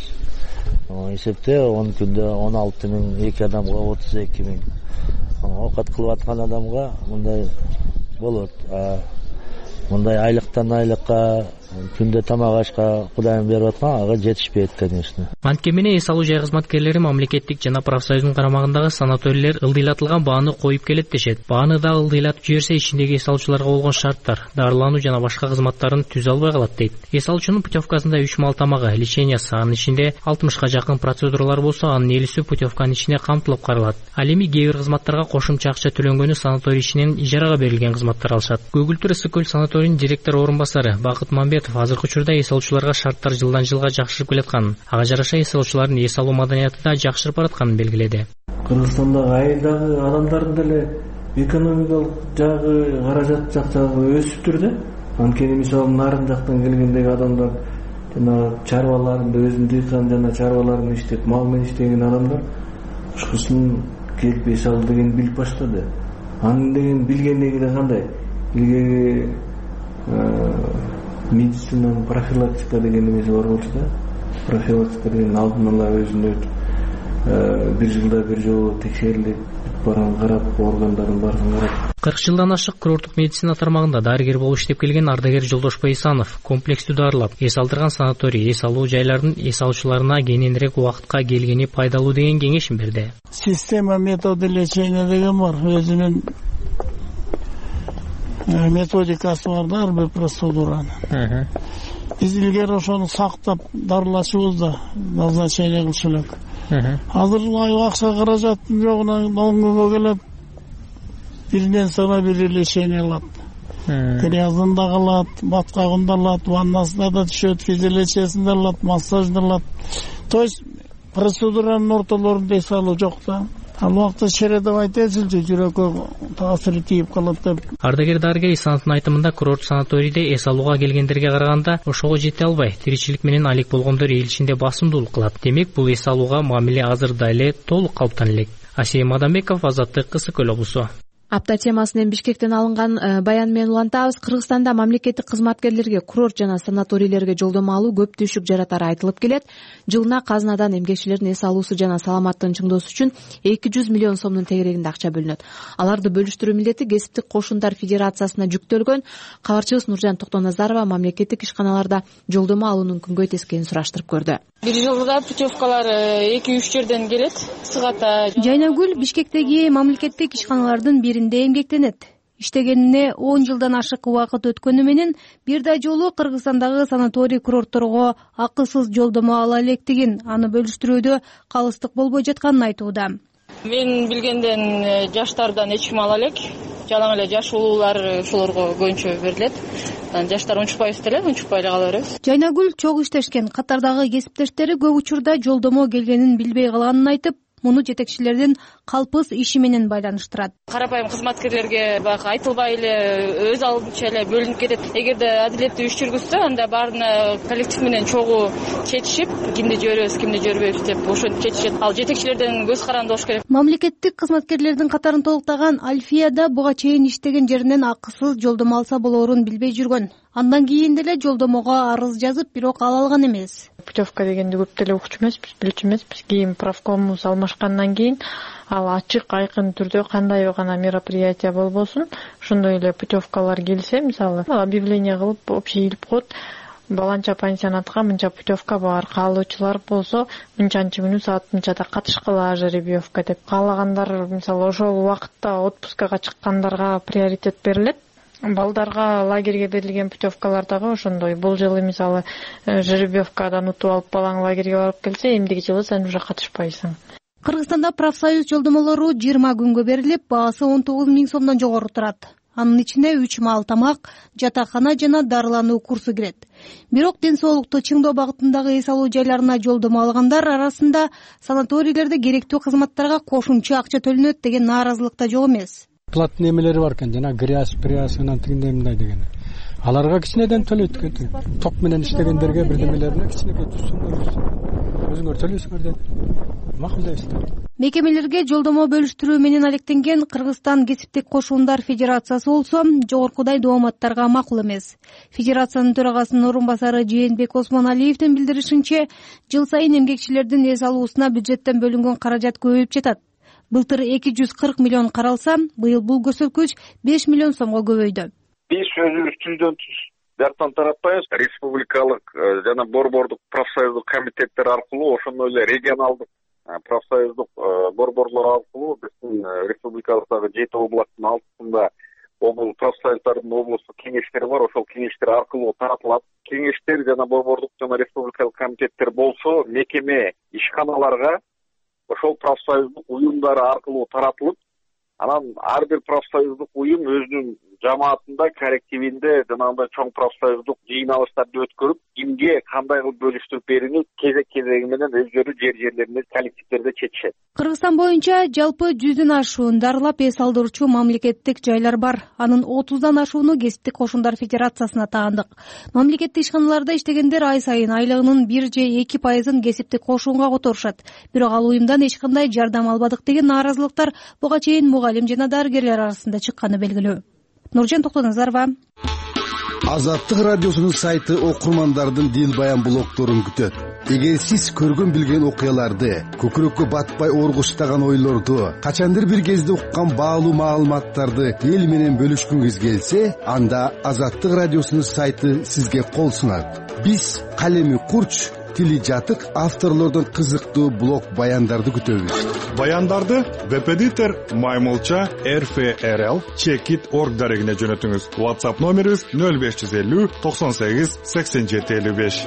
эсепте 10 күндө 16.000, 2 адамга 32.000. Оокат кылып аткан адамга мындай болот. Мындай айлыктан айлыкка, күндө тамак ашка Кудайым берип аткан, ага жетишпейт, конечно. Анткени эс алуу жай кызматкерлери мамлекеттик жана профсоюздун карамагындагы санаторийлер ылдыйлатылган бааны коюп келет дешет. Бааны да ылдыйлатып жиберсе, ичиндеги эс алуучуларга болгон шарттар, дарылануу жана башка кызматтарын түзө албай калат дейт. Эс алуучунун путевкасында 3 мал тамагы, лечениясы, анын ичинде 60га жакын процедуралар болсо, анын элүүсү путевканын ичине камтылып каралат. Ал эми кээ бир кызматтарга кошумча акча төлөнгөнү санаторий ичинен ижарага берилген кызматтар алышат. Көгүлтүр Ысык көл санаторийинин директор орун басары Бакыт Мамбетов азыркы учурда эс алуучуларга шарттар жылдан жылга жакшырып келатканын, ага жараша эс алуучулардын эс алуу маданияты да жакшырып баратканын белгиледи. Кыргызстандагы айылдагы адамдардын деле экономикалык жагы, каражат жагы өсүптүр да. Анткени мисалы нарын жактан келгендеги адамдар жана чарбаларында өзүнүн дыйкан жана чарбаларын иштеп, мал менен иштеген адамдар ушкусын келип эс алуу деген билип баштады. Анын деген билгендеги да кандай? Илгери медицинанын профилактика деген эмеси бар болчу да. Профилактика деген алдын ала өзүнө бир жылда бир жолу текшерилип, барын карап, органдарын барын карап. 40 жылдан ашык курорттук медицина тармагында дарыгер болуп иштеп келген ардагер Жолдошбай Исанов комплекстүү дарылап, эс алдырган санаторий, эс алуу жайлардын эс алуучуларына кененирээк убакытка келгени пайдалуу деген кеңешин берди. Система методы лечения деген бар, өзүнүн методикасы бар да, ар бир процедуранын. Биз илгери ошону сактап дарылашыбыз да назначение кылышы элек. Азыр акча каражаттын жогунан оңгого келет, биринен сана бир лечение алат. Грязында калат, баткагында алат, ваннасында да түшөт, физиолечиясында алат, массажда алат. То есть процедуранын ортолорунда эс алуу жок да. Ал убакта чередовать этилчү, жүрөккө таасири тийип калат деп. Ардагер дарыгер Исановдун айтымында курорт санаторийде эс алууга келгендерге караганда ошого жете албай, тиричилик менен алек болгондор эл ичинде басымдуулук кылат. Демек, бул эс алууга мамиле азырда эле толук калыптан элек. Асей Маданбеков, Азаттык, Ысык көл облусу. Апта темасынан Бишкектен алынган баян менен улантабыз. Кыргызстанда мамлекеттик кызматкерлерге курорт жана санаторийлерге жолдомо алуу көп түйшүк жаратары айтылып келет. Жылына казынадан эмгекчилердин эс алуусу жана саламаттыгын чыңдоосу үчүн 200 миллион сомдун тегерегинде акча бөлүнөт. Аларды бөлүштүрүү милдети кесиптик кошундар федерациясына жүктөлгөн. Кабарчыбыз Нуржан Токтоназарова мамлекеттик ишканаларда жолдомо алуунун күнгөй тескенин сураштырып көрдү. Бир жылда путевкалар 2-3 жерден келет. Сыгата. Жайнагүл Бишкектеги мамлекеттик ишканалардын биринде эмгектенет. иштегенине 10 жылдан ашык убакыт өткөнү менен бир да жолу Кыргызстандагы санаторий курортторго акысыз жолдомо ала электигин, аны бөлүштүрүүдө калыстык болбой жатканын айтууда. Мен билгенден жаштардан эч ким ала элек. Жалаң эле жаш улуулар ушуларга көбүнчө берилет. Жаштар унчукпайбыз деле, унчукпай эле кала беребиз. Жайнагүл чогуу иштешкен катардагы кесиптештери көп учурда жолдомо келгенин билбей калганын айтып, муну жетекчилердин калпыз иши менен байланыштырат. Карапайым кызматкерлерге баягы айтылбай эле өз алдынча эле бөлүнүп кетет. Эгерде адилеттүү иш жүргүзсө, анда баарына коллектив менен чогуу чечишип, кимди жиберебиз, кимди жибербейбиз деп ошентип чечишет. Ал жетекчилердин көз каранды болуш керек. Мамлекеттик кызматкерлердин катарын толуктаган Альфия да буга чейин иштеген жеринен акысыз жолдомо алса болоорун билбей жүргөн. Андан кийин деле жолдомого арыз жазып, бирок ала алган эмес. Путевка дегенди көп деле укчу эмеспиз, билчү эмеспиз. Кийин правкомубуз алмашкандан кийин ал ачык, айкын түрдө кандай гана мероприятие болбосун, ошондой эле путевкалар келсе, мисалы, объявление кылып, общий илип коет. Баланча пансионатка мынча путевка бар, каалоочулар болсо мынчанчы күнү саат мынчада катышкыла жеребьевка деп. Каалагандар, мисалы, ошол убакытта отпускага чыккандарга приоритет берилет. Балдарга лагерге берилген путевкалар дагы ошондой. Бул жылы мисалы жеребьевкадан утуп алып балаң лагерге барып келсе, эмдиги жылы сен уже катышпайсың. Кыргызстанда профсоюз жолдомолору 20 күнгө берилип, баасы 19 000 сомдон жогору турат. Анын ичине 3 маал тамак, жатакана жана дарылануу курсу кирет. Бирок ден соолукту чыңдоо багытындагы эс алуу жайларына жолдомо алгандар арасында санаторийлерде керектүү кызматтарга кошумча акча төлөнөт деген нааразылык да жок эмес. Платный немелери бар экен, жана грязь, анан тигиндей мындай деген. Аларга кичинеден төлөйт. Ток менен иштегендерге бирдемелерине кичинекей түшүнгөр. Өзүңөр төлөйсүңөр деди. Макулдайбыз. Мекемелерге жолдомо бөлүштүрүү менен алектенген Кыргызстан кесиптик кошундар федерациясы болсо, жогоркудай дооматтарга макул эмес. Федерациянын төрагасынын орун басары Жээнбек Осмоналиевдин билдиришинче, жыл сайын эмгекчилердин эс алуусуна бюджеттен бөлүнгөн каражат көбөйүп жатат. Былтыр 240 миллион каралса, быйыл бул көрсөткүч 5 миллион сомго көбөйдү. Биз өзүбүз түздөн түз жактан таратпайбыз. Республикалык жана борбордук профсоюздук комитеттер аркылуу, ошондой эле регионалдык профсоюздук борборлор аркылуу биздин республикабыздагы 7 областтын 6-сында профсоюздардын облустук кеңештери бар. Ошол кеңештер аркылуу таратылат. Кеңештер жана борбордук жана республикалык комитеттер болсо, мекеме ишканаларга ошол профсоюздук уюмдары аркылуу таратылып, анан ар бир профсоюздук уюм өзүнүн жамаатында, коллективинде жанагындай чоң профсоюздук жыйналыштарды өткөрүп, кимге кандай кылып бөлүштүрүп берүүнү кезек-кезеги менен өздөрү жер-жерлеринде коллективдерде чечишет. Кыргызстан боюнча жалпы 100дөн ашуун дарылап эс алдыруучу мамлекеттик жайлар бар. Анын 30дан ашууну кесиптик кошундар федерациясына таандык. Мамлекеттик ишканаларда иштегендер ай сайын айлыгынын 1 же 2% кесиптик кошунга которушат. Бирок ал уюмдан эч кандай жардам албадык деген нааразылыктар буга чейин мугалим жана дарыгерлер арасында чыкканы белгилүү. Нуржан Токтоназарова. Азаттык радиосунун сайты окурмандардын дил баян блогторун күтөт. Эгер сиз көргөн билген окуяларды, көкүрөккө батпай оргуштаган ойлорду, качандыр бир кезде уккан баалуу маалыматтарды эл менен бөлүшкүңүз келсе, анда Азаттык радиосунун сайты сизге кол сунат. Биз калеми курч, тили жатык авторлордон кызыктуу блог баяндарды күтөбүз. Баяндарды Веб-эдитор Маймылча RFRL Checkit.org дарегине жөнөтүңүз. WhatsApp номерибиз 0550 98 87 55.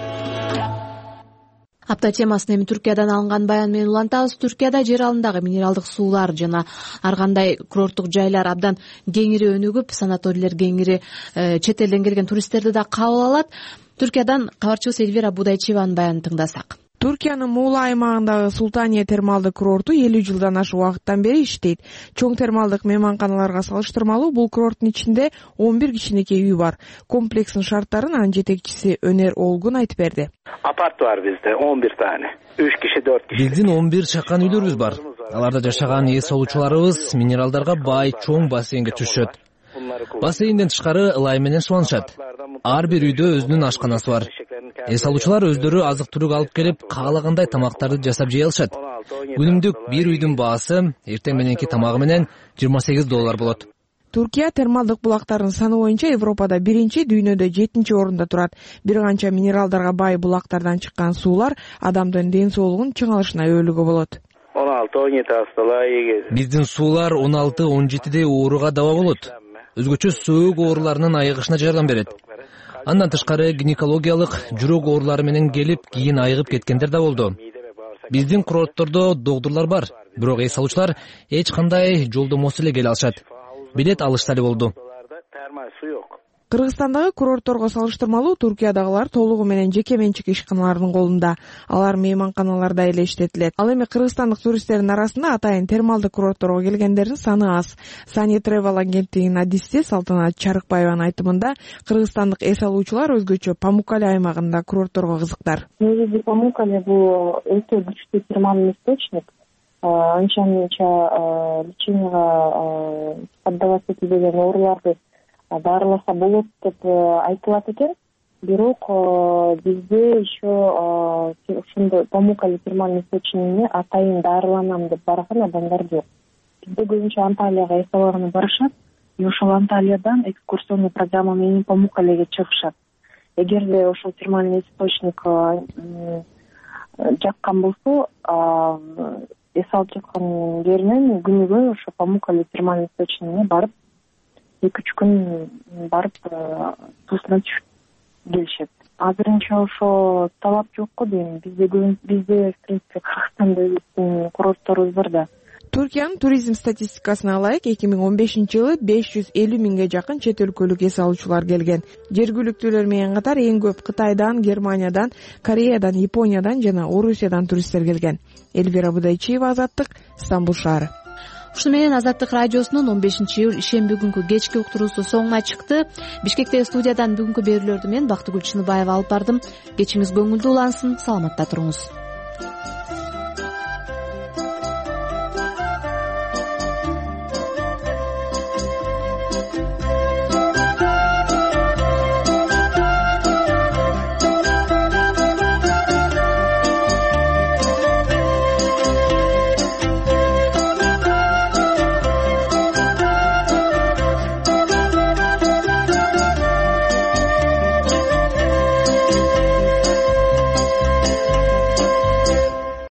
Апта темасын эми Түркиядан алынган баян менен улантабыз. Түркияда жер алымдагы минералдык суулар жана ар кандай курорттук жайлар абдан кеңири өнүгүп, санаторийлер кеңири чет элден келген туристтерди да кабыл алат. Түркиядан кабарчыбыз Эльвира Будайчеванын баянын тыңдасак. Түркиянын Муула аймагындагы Султания термалдык курорту 50 жылдан ашык убакыттан бери иштейт. Чоң термалдык мейманканаларга салыштырмалуу бул курорттун ичинде 11 кичинекей үй бар. Комплекстин шарттарын анын жетекчиси Өнер Олгун айтып берди. Апарт бар бизде 11 тане. 3 киши 4 киши. Биздин 11 чакан үйлөрүбүз бар. Аларда жашаган эс алуучуларыбыз минералдарга бай чоң бассейнге түшөт. Бассейнден тышкары ылай менен сууланышат. Ар бир үйдө өзүнүн ашканасы бар. Эс алуучулар өздөрү азык-түлүк алып келип, каалагандай тамактарды жасап жей алышат. Күнүмдүк бир үйдүн баасы эртең мененки тамагы менен $28 болот. Түркия термалдык булактардын саны боюнча Европада 1-чи, дүйнөдө 7-чи орунда турат. Бир канча минералдарга бай булактардан чыккан суулар адамдын ден соолугунун чыңалышына өөлүгү болот. 16-17 асталай. Биздин суулар 16-17де ооруга даба болот. өзгөчө сөөк ооруларынын айыгышына жардам берет. Андан тышкары гинекологиялык жүрөк оорулары менен келип, кийин айыгып кеткендер да болду. Биздин курорттордо докторлор бар, бирок эс алуучулар эч кандай жолдомосуз эле келе алышат. Билет алышса эле болду. Кыргызстандагы курортторго салыштырмалуу Туркиядагылар толугу менен жеке менчик ишканалардын колунда. Алар мейманканаларда эле иштетилет. Ал эми кыргызстандык туристтердин арасында атайын термалдык курортторго келгендердин саны аз. Сани Travel агенттигинин адисти Салтанат Чарыкбаеванын айтымында, кыргызстандык эс алуучулар өзгөчө Памуккале аймагында курортторго кызыктар. Негизи Памуккале бул өтө күчтүү термальный источник. Анча-мынча леченияга поддаваться этилбеген ооруларды дарыласа болот деп айтылат экен. Бирок бизде еще ушундай Памуккале термальный источнигине атайын дарыланам деп барган адамдар жок. Бизде көбүнчө Анталияга эс алганы барышат, и ошол Анталиядан экскурсионный программа менен Памуккалеге чыгышат. Эгерде ошол термальный источник жаккан болсо, эс алып жаткан жеринен күнүгө ошо Памуккале термальный источнигине барып 2-3 күн барып туусуна түшүп келишет. Азырынча ошо талап жок го дейм. Бизде в принципе Кыргызстанда курортторубуз бар да. Туркиянын туризм статистикасына ылайык 2015-жылы 550 миңге жакын чет өлкөлүк эс алуучулар келген. Жергиликтүүлөр менен катар эң көп Кытайдан, Германиядан, Кореядан, Япониядан жана Орусиядан туристтер келген. Эльвира Будайчиева, Азаттык, Стамбул шаары. Ушуну менен Азаттык радиосунун 15-iyul ишемби күнкү кечки уктуруусу соңуна чыкты. Бишкектеги студиядан бүгүнкү берүүлөрдү мен Бактыгүл Чыныбаева алып бардым. Кечиңиз көңүлдүү улансын, саламатта туруңуз.